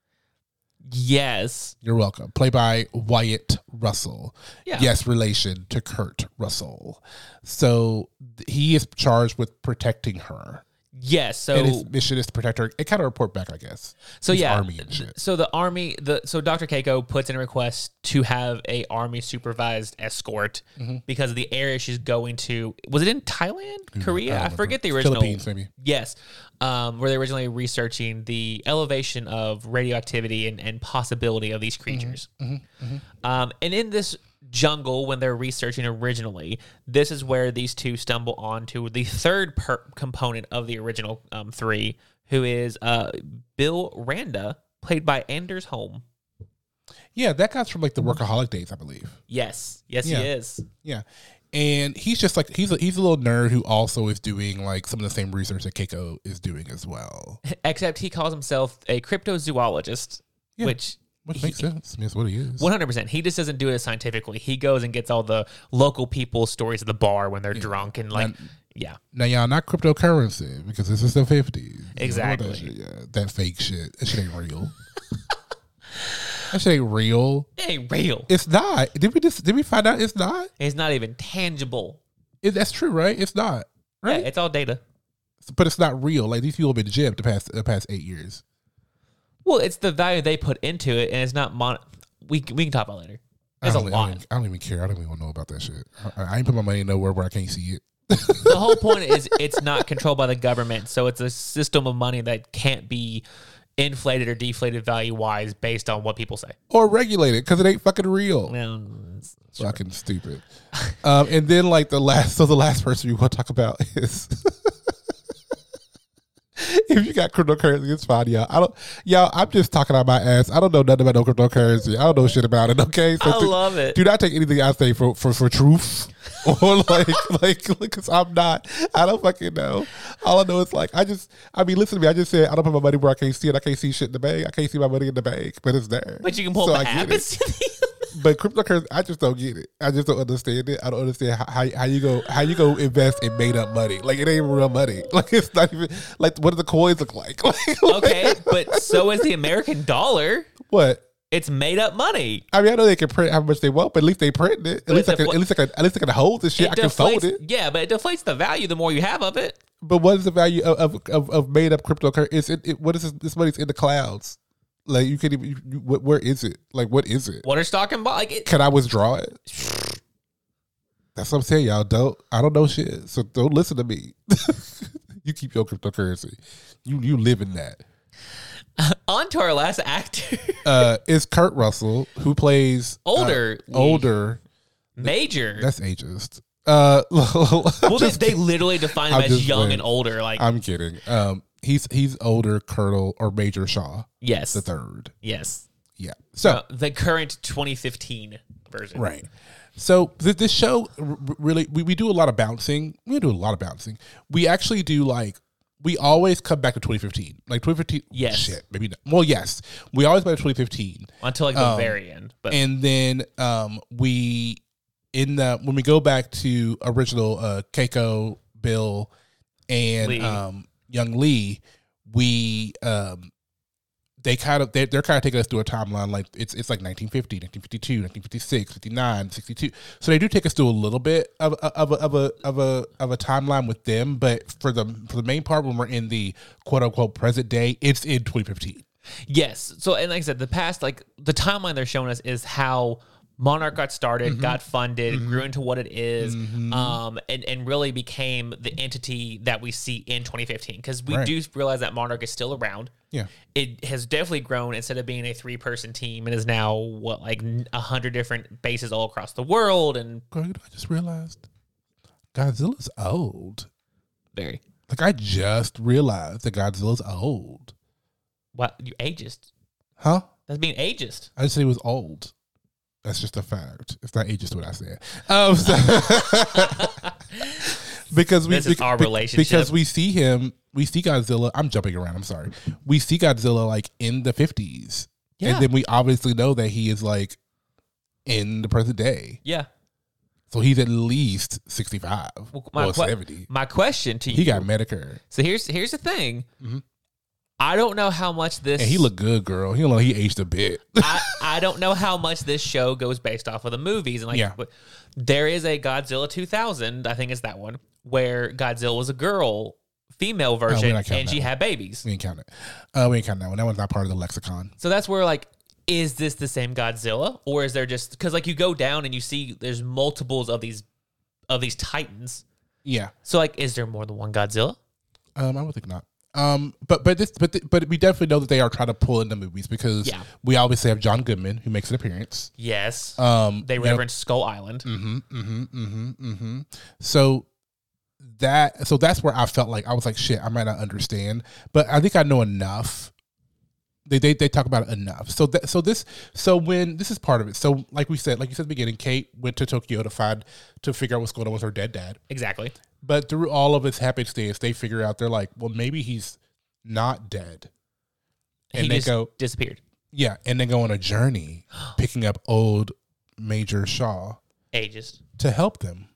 Yes. You're welcome. Played by Wyatt Russell. Yeah. Yes, relation to Kurt Russell. So th- he is charged with protecting her. Yes. So And his mission is to protect her. It kind of report back, I guess. So He's yeah, army and shit. so the army, the so Doctor Keiko puts in a request to have a army supervised escort Mm-hmm. because of the area she's going to. Was it in Thailand, Korea? I, don't forget the know. original. Philippines, maybe. Yes, um, where they originally researching the elevation of radioactivity and, and possibility of these creatures. Mm-hmm. Um, and in this jungle, when they're researching originally, this is where these two stumble onto the third per- component of the original um, three, who is uh, Bill Randa, played by Anders Holm. Yeah, that guy's from like the Workaholic days, I believe. Yes, yes, Yeah. he is. Yeah. And he's just like he's a, he's a little nerd who also is doing like some of the same research that Keiko is doing as well. Except he calls himself a cryptozoologist, Yeah. which Which makes sense. I mean, that's what he is. one hundred percent. He just doesn't do it scientifically. He goes and gets all the local people's stories at the bar when they're drunk and like, And- yeah. Now, y'all, not cryptocurrency because this is the fifties. Exactly. That, shit, yeah, that fake shit. That shit ain't real. That shit ain't real. It ain't real. It's not. Did we just did we find out it's not? It's not even tangible. It, that's true, right? It's not, right? Yeah, it's all data. But it's not real. Like these people have been gypped the past the past eight years. Well, it's the value they put into it, and it's not mon. We we can talk about it later. I There's a don't, I, lot. don't, I don't even care. I don't even want to know about that shit. I, I ain't put my money nowhere where I can't see it. The whole point is it's not controlled by the government, so it's a system of money that can't be inflated or deflated value wise based on what people say. Or regulate it because it ain't fucking real. Well, it's- it's true. Fucking stupid. um, and then like the last, so the last person we want to talk about is if you got cryptocurrency, it's fine, y'all. I don't, y'all. I'm just talking out my ass. I don't know nothing about no cryptocurrency. I don't know shit about it. Okay, so I do- love it. Do not take anything I say for for, for truth or like like because I'm not. I don't fucking know. All I know is like I just. I mean, listen to me. I just said I don't put my money where I can't see it. I can't see shit in the bank. I can't see my money in the bank, but it's there. But you can pull So up I the get app it. and see the- But cryptocurrency, I just don't get it. I just don't understand it. I don't understand how, how, how you go how you go invest in made up money. Like it ain't real money. Like it's not even like what do the coins look like? Like, Okay, but so is the American dollar. what? It's made up money. I mean, I know they can print how much they want, but at least they print it. At But least I it can, defla- at least I can, at least I can hold the shit. It I can fold deflates- it. Yeah, but it deflates the value the more you have of it. But what is the value of of, of, of made up cryptocurrency? It's it, it, what is this, this money's in the clouds? Like you can even you, you, what, where is it? Like what is it? What are stock and bond? Like it, Can I withdraw it? That's what I'm saying, y'all. Don't I don't know shit, so don't listen to me. You keep your cryptocurrency. You you live in that. on to our last actor, Uh, it's Kurt Russell who plays uh, Older. older. Major. That's ageist. Uh, Well, they, they literally define him I'm as just young playing. and older. Like I'm kidding. Um, he's he's older Colonel or Major Shaw yes, the third. yes. Yeah. So Uh, the current twenty fifteen version. right. So th- this show r- r- really we, we do a lot of bouncing. We do a lot of bouncing. We actually do like we always come back to twenty fifteen. Like twenty fifteen. Yes. Shit, maybe not. Well, yes. We always go to twenty fifteen. Until like the Um, very end. But And then um, we, in the, when we go back to original uh, Keiko, Bill, and Lee. um, young Lee, we, um, they kind of, they're, they're kind of taking us through a timeline. Like it's it's like nineteen fifty, nineteen fifty-two, nineteen fifty-six, fifty-nine, sixty-two. So they do take us through a little bit of, of, a, of, a, of, a, of a timeline with them. But for the, for the main part, when we're in the quote unquote present day, it's in twenty fifteen. yes. So, and like I said, the past, like the timeline they're showing us is how Monarch got started, Mm-hmm. got funded, grew into what it is, um, and, and really became the entity that we see in twenty fifteen. Because we Right. do realize that Monarch is still around. Yeah. It has definitely grown instead of being a three person team. It is now, what, like a hundred different bases all across the world. And Girl, you know, I just realized Godzilla's old. very, Like I just realized that Godzilla's old. what, you ageist. Huh? That's being ageist. I just said he was old. That's just a fact. It's not ageist what I said. Um, so- because we This is bec- our be- relationship. Because we see him, we see Godzilla. I'm jumping around. I'm sorry. We see Godzilla like in the fifties, Yeah. and then we obviously know that he is like in the present day. Yeah. So he's at least sixty-five Well, my or que- seventy. My question to you. He got Medicare, So here's here's the thing. Mhm. I don't know how much this. and he looked good, girl. He look he aged a bit. I, I don't know how much this show goes based off of the movies, and like, Yeah. but there is a Godzilla two thousand. I think it's that one where Godzilla was a girl, female version, not counting and that she one. had babies. We ain't count it. Uh, we ain't count that one. That one's not part of the lexicon. So that's where like, is this the same Godzilla, or is there just because like you go down and you see there's multiples of these of these titans. Yeah. So like, is there more than one Godzilla? Um, I would think not. Um, but but this but th- but we definitely know that they are trying to pull in the movies because Yeah. we obviously have John Goodman who makes an appearance. Yes. Um, They we have- reference Skull Island. Mhm, mhm, mhm, mhm. So that so that's where I felt like I was like, shit, I might not understand, but I think I know enough. They they, they talk about it enough. So that so this so when this is part of it. So like we said, like you said at the beginning, Kate went to Tokyo to find to figure out what's going on with her dead dad. Exactly. But through all of his happenstance, they figure out they're like, well, maybe he's not dead. And he they just go, disappeared. yeah, and they go on a journey picking up old Major Shaw Ages. to help them.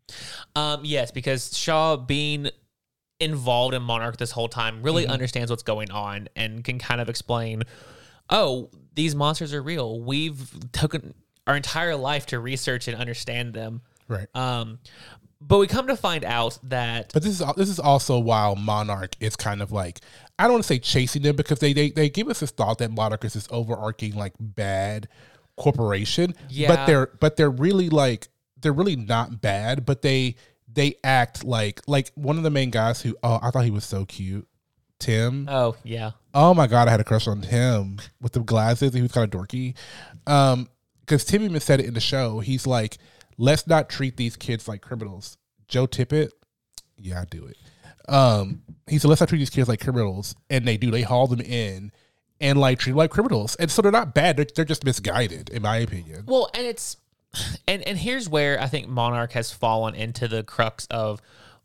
Um, yes, because Shaw being involved in Monarch this whole time really Mm-hmm. understands what's going on and can kind of explain, oh, these monsters are real. We've taken our entire life to research and understand them. Right. Um, but we come to find out that But this is this is also while Monarch is kind of like, I don't want to say chasing them because they, they they give us this thought that Monarch is this overarching like bad corporation. Yeah. But they're but they're really like they're really not bad, but they they act like like one of the main guys who oh I thought he was so cute. Tim. oh yeah, Oh my god, I had a crush on him with the glasses. He was kind of dorky. Um, because Tim even said it in the show. He's like, let's not treat these kids like criminals. Joe Tippett, yeah, I do it. Um, he said, let's not treat these kids like criminals, and they do. They haul them in and like treat them like criminals, and so they're not bad. They're, they're just misguided, in my opinion. well, and it's and and here's where I think Monarch has fallen into the crux of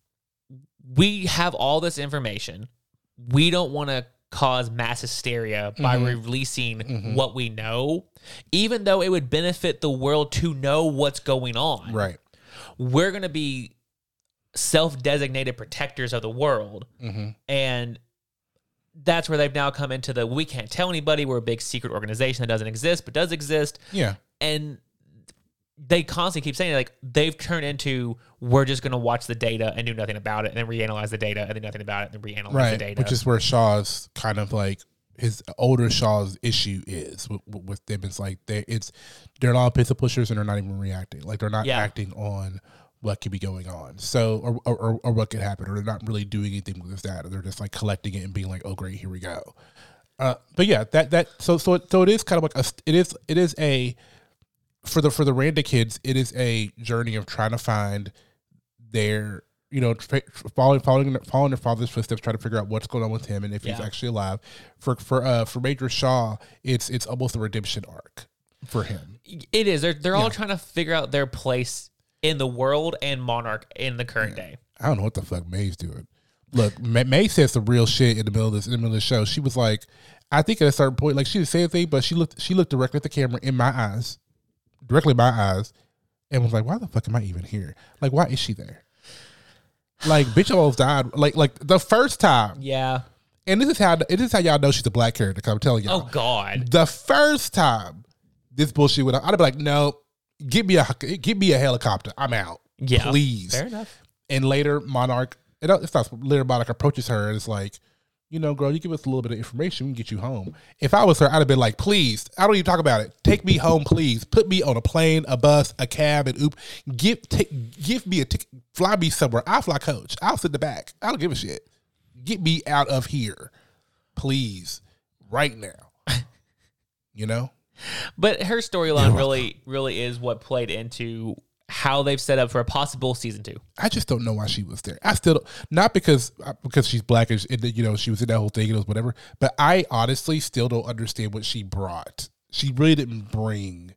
we have all this information. We don't want to cause mass hysteria by Mm-hmm. releasing what we know, even though it would benefit the world to know what's going on. Right. We're going to be self-designated protectors of the world. Mm-hmm. And that's where they've now come into the, we can't tell anybody. We're a big secret organization that doesn't exist, but does exist. Yeah. And they constantly keep saying, like, they've turned into, we're just going to watch the data and do nothing about it, and then reanalyze the data, and then nothing about it, and then reanalyze the Right. data. Which is where Shaw's kind of like his older Shaw's issue is with, with them. It's like they it's they're not pistol pushers and they're not even reacting. Like they're not Yeah. acting on what could be going on. So or, or or or what could happen, or they're not really doing anything with that. Or they're just like collecting it and being like, oh great, here we go. Uh, but yeah, that that so so it, so it is kind of like a it is it is a for the for the Randa kids, it is a journey of trying to find their, you know, tra- following following following their father's footsteps, trying to figure out what's going on with him and if he's Yeah. actually alive. For for uh for Major Shaw, it's it's almost a redemption arc for him. It is. They're, they're all Yeah. trying to figure out their place in the world and Monarch in the current day. I don't know what the fuck May's doing. look, May, May said some real shit in the middle of this, in the middle of the show. She was like, I think at a certain point, like she didn't say anything, but she looked, she looked directly at the camera in my eyes, directly in my eyes, and was like, why the fuck am I even here? Like, why is she there? Like, bitch almost died. Like, like the first time. Yeah. And this is how this is how y'all know she's a black character. Cause I'm telling y'all. Oh God. The first time this bullshit went on, I'd be like, no, give me a give me a helicopter. I'm out. Yeah. Please. Fair enough. And later, Monarch, it, it's not later. Monarch approaches her and it's like, you know, girl, you give us a little bit of information, we can get you home. If I was her, I'd have been like, please, I don't even talk about it. Take me home, please. Put me on a plane, a bus, a cab, and oop. Give take, give me a ticket. Fly me somewhere. I'll fly coach. I'll sit in the back. I don't give a shit. Get me out of here, please, right now. You know? But her storyline really, really is what played into how they've set up for a possible season two. I just don't know why she was there. I still don't, not because because she's black and, you know, she was in that whole thing and it was whatever. But I honestly still don't understand what she brought. She really didn't bring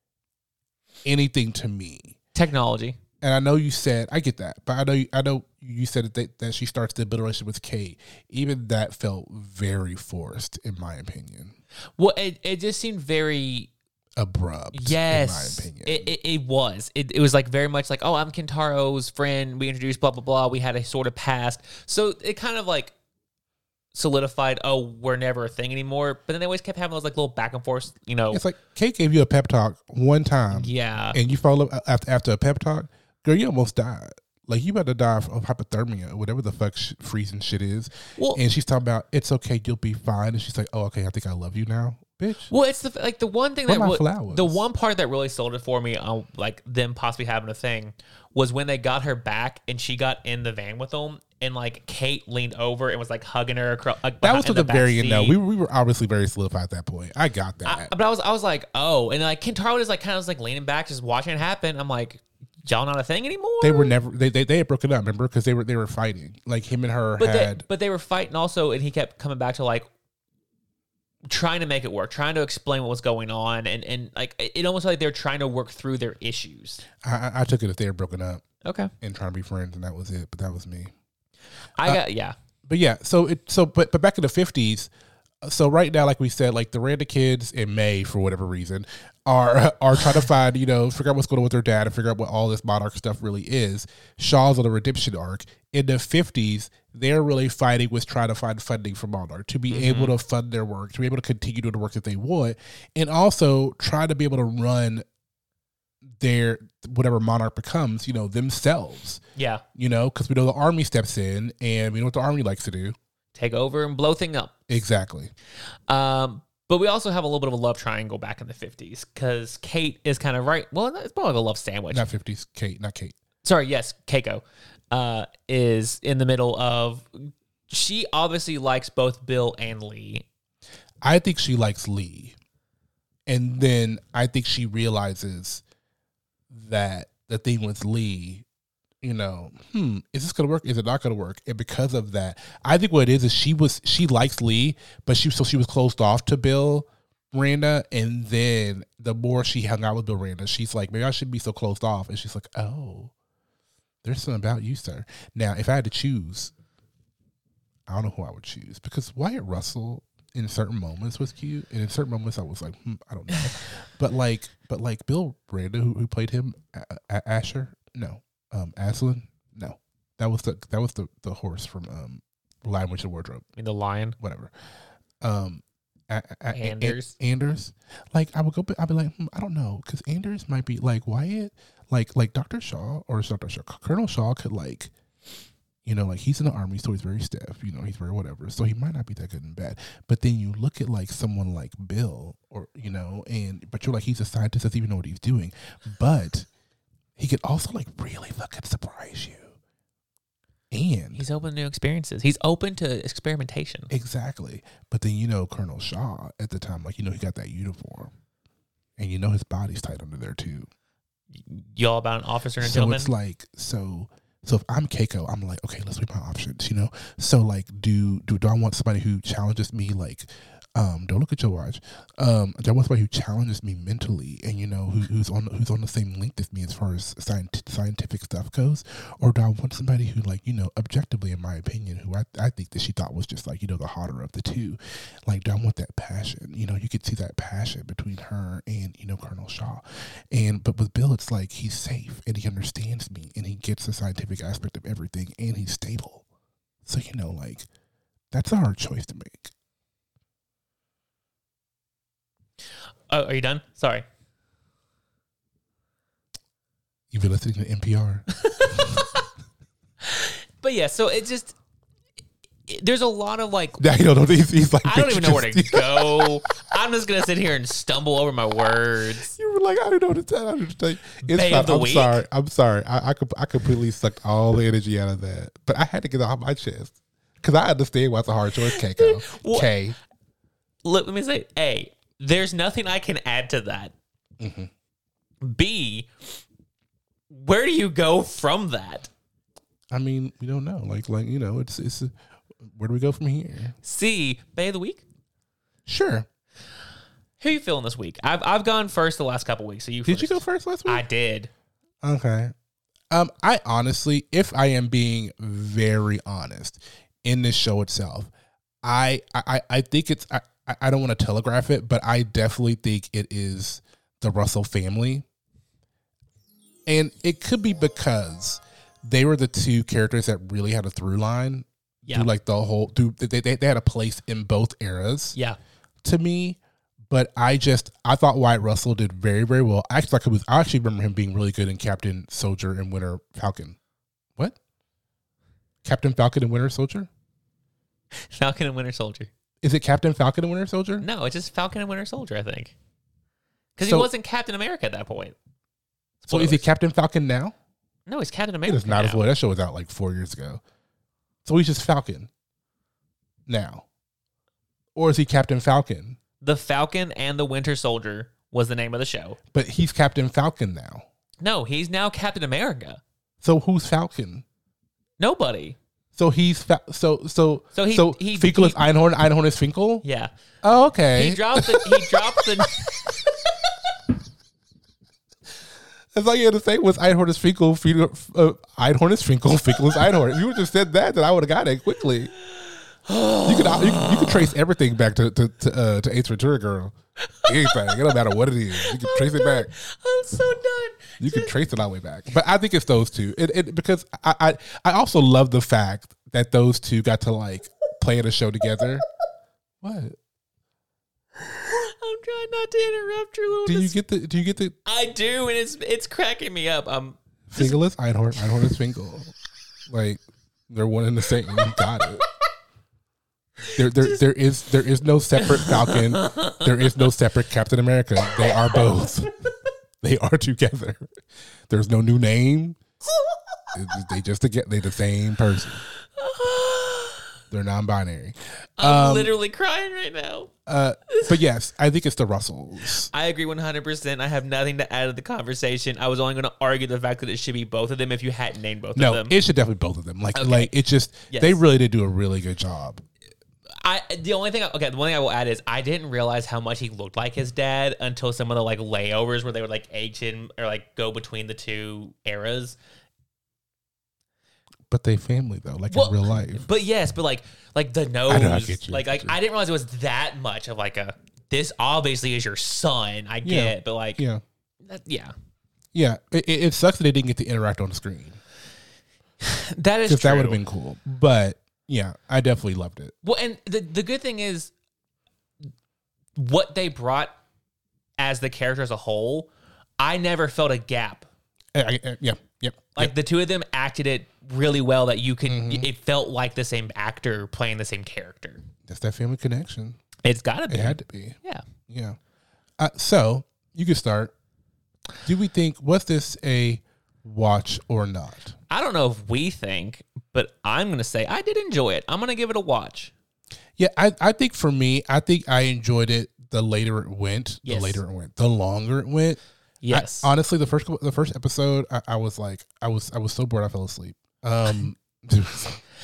anything to me. Technology. And I know you said, I get that, but I know you, I know you said that, they, that she starts to build a relationship with Kate. Even that felt very forced, in my opinion. Well, it, it just seemed very abrupt. Yes, in my opinion. It, it, it was. It, it was like very much like, oh, I'm Kentaro's friend. We introduced blah, blah, blah. We had a sort of past. So it kind of like solidified, oh, we're never a thing anymore. But then they always kept having those like little back and forth, you know. It's like Kate gave you a pep talk one time. Yeah. And you follow up after, after a pep talk. Girl, you almost died. Like, you about to die of hypothermia or whatever the fuck sh- freezing shit is. Well, and she's talking about, it's okay, you'll be fine. And she's like, oh, okay, I think I love you now, bitch. Well, it's the like the one thing Where that my re- flowers? the one part that really sold it for me on like them possibly having a thing was when they got her back and she got in the van with them and like Kate leaned over and was like hugging her across. Like, that was at the, the very end. No, seat. we we were obviously very solidified at that point. I got that, I, but I was I was like, oh, and like Kentaro was like kind of was like leaning back, just watching it happen. I'm like, y'all not a thing anymore. They were never. They they, they had broken up. Remember, because they were they were fighting. Like him and her but had. They, but they were fighting also, and he kept coming back to like trying to make it work, trying to explain what was going on, and and like it almost like they're trying to work through their issues. I, I took it as they were broken up. Okay. And trying to be friends, and that was it. But that was me. I uh, got yeah. But yeah, so it so but but back in the fifties. So right now, like we said, like the Randa kids in May, for whatever reason, are are trying to find, you know, figure out what's going on with their dad and figure out what all this Monarch stuff really is. Shaw's on the redemption arc. In the fifties, they're really fighting with trying to find funding for Monarch to be mm-hmm. able to fund their work, to be able to continue doing the work that they want, and also try to be able to run their whatever Monarch becomes, you know, themselves. Yeah. You know, because we know the army steps in, and we know what the army likes to do. Take over and blow things up. Exactly. Um, but we also have a little bit of a love triangle back in the fifties because Kate is kind of right. Well, it's probably like a love sandwich. Not fifties. Kate, not Kate. Sorry, yes, Keiko uh, is in the middle of. She obviously likes both Bill and Lee. I think she likes Lee, and then I think she realizes that the thing with Lee, you know, hmm, is this gonna work? Is it not gonna work? And because of that, I think what it is is she was she likes Lee, but she so she was closed off to Bill Randa, and then the more she hung out with Bill Randa, she's like, maybe I shouldn't be so closed off. And she's like, oh, there's something about you, sir. Now, if I had to choose, I don't know who I would choose, because Wyatt Russell in certain moments was cute, and in certain moments I was like, hmm, I don't know, but like, but like Bill Randa, who who played him, a- a- Asher, no. Um, Aslan? No. That was the that was the, the horse from um Lion Witch and Wardrobe. I mean, the lion? Whatever. Um a- a- Anders. a- Anders. Like I would go I'd be like, hmm, I don't know, because Anders might be like Wyatt, like like Doctor Shaw or Doctor Shaw. Colonel Shaw could like, you know, like he's in the army, so he's very stiff, you know, he's very whatever. So he might not be that good and bad. But then you look at like someone like Bill, or you know, and but you're like, he's a scientist, doesn't even know what he's doing. But he could also like really fucking surprise you. And he's open to new experiences. He's open to experimentation. Exactly. But then, you know, Colonel Shaw at the time, like, you know, he got that uniform. And you know his body's tight under there too. You all about an officer and a so gentleman? It's like, so so if I'm Keiko, I'm like, okay, let's read my options, you know? So like, do do, do I want somebody who challenges me like Um, don't look at your watch. Um, I want somebody who challenges me mentally, and you know, who, who's on who's on the same length as me as far as scient- scientific stuff goes. Or do I want somebody who, like, you know, objectively, in my opinion, who I I think that she thought was just like, you know, the hotter of the two. Like, do I want that passion? You know, you could see that passion between her and, you know, Colonel Shaw. And but with Bill, it's like he's safe and he understands me and he gets the scientific aspect of everything and he's stable. So, you know, like, that's a hard choice to make. Oh, are you done? Sorry. You've been listening to N P R. But yeah, so it just, it, there's a lot of like, Yeah, you know, he's, he's like, I don't even know where to go. I'm just going to sit here and stumble over my words. You were like, I don't know what to tell. I don't know what to tell you. It's Babe fine. of the I'm week. sorry. I'm sorry. I, I, could, I completely sucked all the energy out of that. But I had to get it off my chest. Because I understand why it's a hard choice, Keiko. Well, K. Let, let me say, A, there's nothing I can add to that. Mm-hmm. B, where do you go from that? I mean, we don't know. Like, like you know, it's it's. A, where do we go from here? C, Bay of the Week? Sure. Who are you feeling this week? I've I've gone first the last couple weeks. So you Did first. you go first last week? I did. Okay. Um, I honestly, if I am being very honest, in this show itself, I I, I think it's I, I don't want to telegraph it, but I definitely think it is the Russell family. And it could be because they were the two characters that really had a through line. Yeah. Through like the whole through they, they they had a place in both eras. Yeah. To me. But I just I thought Wyatt Russell did very, very well. I actually, was, I actually remember him being really good in Captain Soldier and Winter Falcon. What? Captain Falcon and Winter Soldier? Falcon and Winter Soldier. Is it Captain Falcon and Winter Soldier? No, it's just Falcon and Winter Soldier, I think. Because So- he wasn't Captain America at that point. So is he Spoilers. Captain Falcon now? No, he's Captain It America. is not as now. well. That show was out like four years ago. So he's just Falcon now. Or is he Captain Falcon? The Falcon and the Winter Soldier was the name of the show. But he's Captain Falcon now. No, he's now Captain America. So who's Falcon? Nobody. So he's fa- so so So he- so he- Finkel is he- Einhorn. Einhorn is Finkel. Yeah. Oh, okay. He dropped the he dropped the That's all you had to say was Einhorn is Finkel. Finkel uh, Einhorn is Finkel. Finkel is Einhorn. If you would just said that, then I would have got it quickly. You could you could, you could trace everything back to to to, uh, to Ace Ventura, girl. Anything. It don't matter what it is. You can I'm trace it done. back. I'm so done. You can trace it all the way back. But I think it's those two. It, it because I, I I also love the fact that those two got to like play in a show together. What? I'm trying not to interrupt your little. Do you dis- get the do you get the I do, and it's it's cracking me up. I'm Finkel is Einhorn, Einhorn is Finkel. Like they're one and the same. You got it. There, there, there is there is no separate Falcon. There is no separate Captain America. They are both. They are together. There's no new name. It's- They just get they the same person. They're non-binary. I'm Um, literally crying right now. Uh, but yes, I think it's the Russells. I agree one hundred percent. I have nothing to add to the conversation. I was only going to argue the fact that it should be both of them if you hadn't named both No, of them. it should definitely be both of them. Like, Okay. like it just Yes. they really did do a really good job. I the only thing I, okay, the one thing I will add is I didn't realize how much he looked like his dad until some of the like layovers where they would like age him or like go between the two eras. But they family though, like Well, in real life. But yes, but like like the nose, I know, I get you, I like get like you. I didn't realize it was that much of like a this obviously is your son. I get, Yeah. but like Yeah, that, yeah, yeah. It, it it sucks that they didn't get to interact on the screen that is because true. that would have been cool. But yeah, I definitely loved it. Well, and the the good thing is what they brought as the character as a whole. I never felt a gap. I, I, I- yeah, yep. Like yep. the two of them acted it really well that you could. Mhm. It felt like the same actor playing the same character. That's that family connection. It's got to be. It had to be. Yeah. Yeah. Uh, so you can start. Do we think was this a watch or not? I don't know if we think, but I'm going to say I did enjoy it. I'm going to give it a watch. Yeah, I, I think for me, I think I enjoyed it the later it went. The Yes. later it went. The longer it went. Yes. I, honestly, the first the first episode, I, I was like, I was I was so bored, I fell asleep. Um,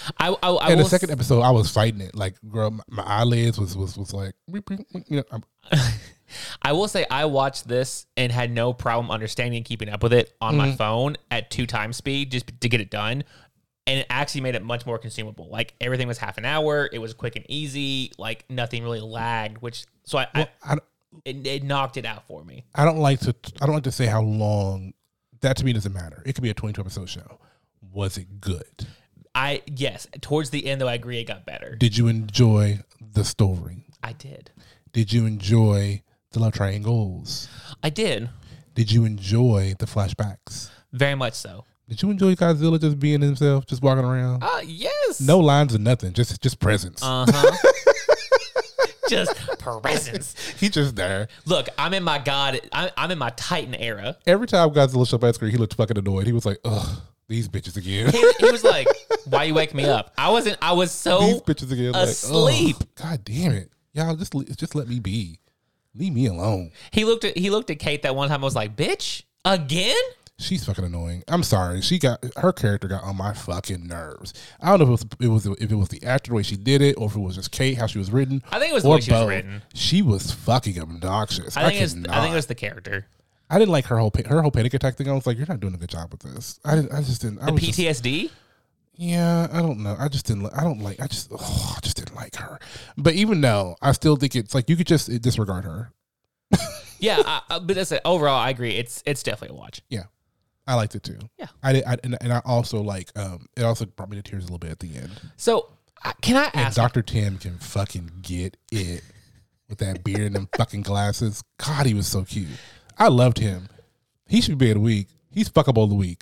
I, I, I In the will second s- episode, I was fighting it. Like, girl, my, my eyelids was was was like, you know, I'm, I will say I watched this and had no problem understanding and keeping up with it on Mm-hmm. my phone at two times speed just to get it done. And it actually made it much more consumable. Like everything was half an hour. It was quick and easy. Like nothing really lagged, which so I, well, I, I it, it knocked it out for me. I don't like to I don't like to say how long. That to me doesn't matter. It could be a twenty-two episode show. Was it good? I yes, towards the end though, I agree it got better. Did you enjoy the story? I did. Did you enjoy the love triangles? I did Did you enjoy the flashbacks? very much so. Did you enjoy Godzilla just being himself, just walking around? Uh yes. No lines or nothing, just just presence. Uh huh. Just presence. He just there. Look, I'm in my God. I'm, I'm in my Titan era. Every time Godzilla showed up on screen, he looked fucking annoyed. He was like, "Ugh, these bitches again. He, he was like, "Why you wake me up?" I wasn't. I was so these bitches again." asleep. Like, ugh, God damn it, y'all just le- just let me be. Leave me alone. He looked at he looked at Kate that one time. I was like, "Bitch, again?" She's fucking annoying. I'm sorry. She got her character got on my fucking nerves. I don't know if it was, it was if it was the actor the way she did it, or if it was just Kate how she was written. I think it was the or way she was both. written. She was fucking obnoxious. I think it's. cannot. I think it was the character. I didn't like her whole pa- her whole panic attack thing. I was like, you're not doing a good job with this. I didn't. I just didn't. I The was P just- T S D. Yeah, I don't know. I just didn't. li- I don't like. I just. Oh, I just didn't like her. But even though I still think it's like you could just disregard her. Yeah, I, I, but that's it. Overall, I agree. It's it's definitely a watch. Yeah, I liked it too. Yeah. I did. I, and, and I also like. Um, it also brought me to tears a little bit at the end. So uh, can I And ask? Doctor Tim can fucking get it with that beard and them fucking glasses. God, he was so cute. I loved him. He should be of the week. He's fuckable of the week.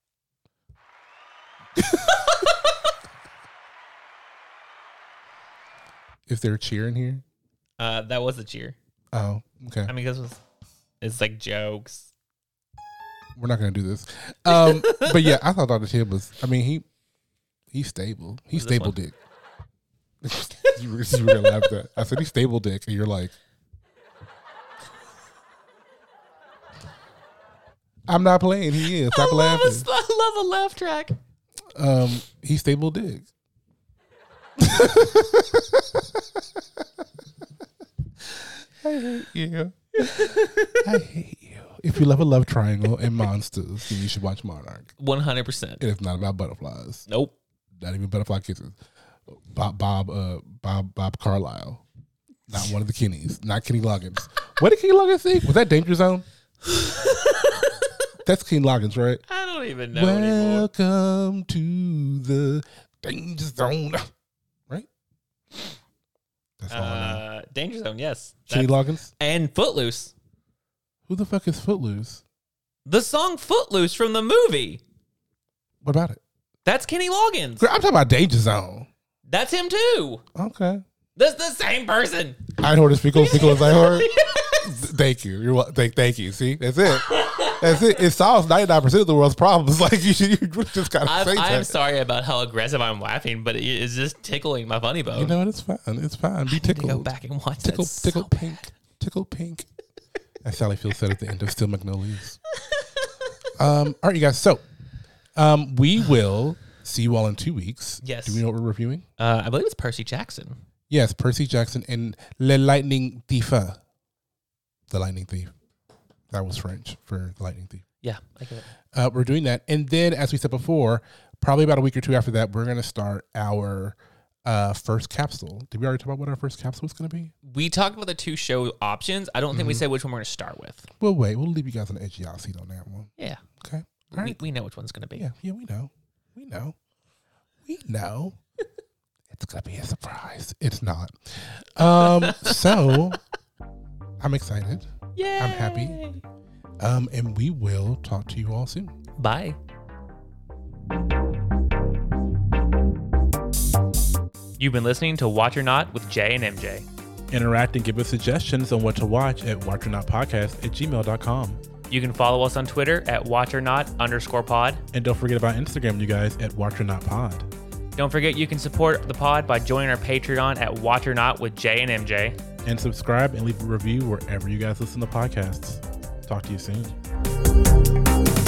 Is there a cheer in here? Uh, that was a cheer. Oh, okay. I mean, this was. It's like jokes. We're not gonna do this. Um, but yeah, I thought Doctor Tim was. I mean, he he's stable. He's What's this stable one? dick. you, were, you were gonna laugh at that. I said he's stable dick, and you're like, I'm not playing. He is. Stop I love, laughing. this- I love the laugh track. Um, he's stable dick. I hate you. I hate you. If you love a love triangle and monsters, then you should watch Monarch. One hundred percent. It is not about butterflies. Nope. Not even butterfly kisses. Bob, Bob, uh, Bob, Bob Carlisle. Not one of the Kennys. Not Kenny Loggins. What did Kenny Loggins sing? Was that Danger Zone? That's Kenny Loggins, right? I don't even know anymore. Welcome to the Danger Zone. Right? That's all I know. Uh, Danger Zone, yes. Kenny That's- Loggins? and Footloose. Who the fuck is Footloose? The song Footloose from the movie. What about it? That's Kenny Loggins. Girl, I'm talking about Danger Zone. That's him too. Okay. That's the same person. I heard it. Pickle, pickle, I heard. Thank you. You're wel- thank, thank you. See, that's it. That's it. It solves ninety-nine percent of the world's problems. Like you, should, you just gotta I'm, say I'm that. sorry about how aggressive I'm laughing, but it is just tickling my funny bone. You know what? It's fine. It's fine. Be I need to tickled. go back and watch Tickle, that. tickle, so pink. bad. Tickle, pink. As Sally Field said at the end of Steel Magnolias. Um. All right, you guys. So, um, we will see you all in two weeks. Yes. Do we know what we're reviewing? Uh, I believe it's Percy Jackson. Yes, Percy Jackson and Le Lightning Thief. The Lightning Thief. That was French for the Lightning Thief. Yeah, I get it. Uh, we're doing that. And then, as we said before, probably about a week or two after that, we're going to start our uh, first capsule. Did we already talk about what our first capsule was going to be? We talked about the two show options. I don't think Mm-hmm. we said which one we're going to start with. We'll wait. We'll leave you guys on the edge of y'all seat on that one. Yeah. Okay. All We, right. we know which one's going to be. Yeah. Yeah, we know. We know. We know. It's going to be a surprise. It's not. Um. So, I'm excited. Yay. I'm happy. Um. And we will talk to you all soon. Bye. You've been listening to Watch or Not with Jay and M J. Interact and give us suggestions on what to watch at watch or not podcast at gmail dot com. You can follow us on Twitter at Watch or Not underscore pod. And don't forget about Instagram, you guys, at watch or not pod. Don't forget you can support the pod by joining our Patreon at Watch or Not with Jay and M J. And subscribe and leave a review wherever you guys listen to podcasts. Talk to you soon.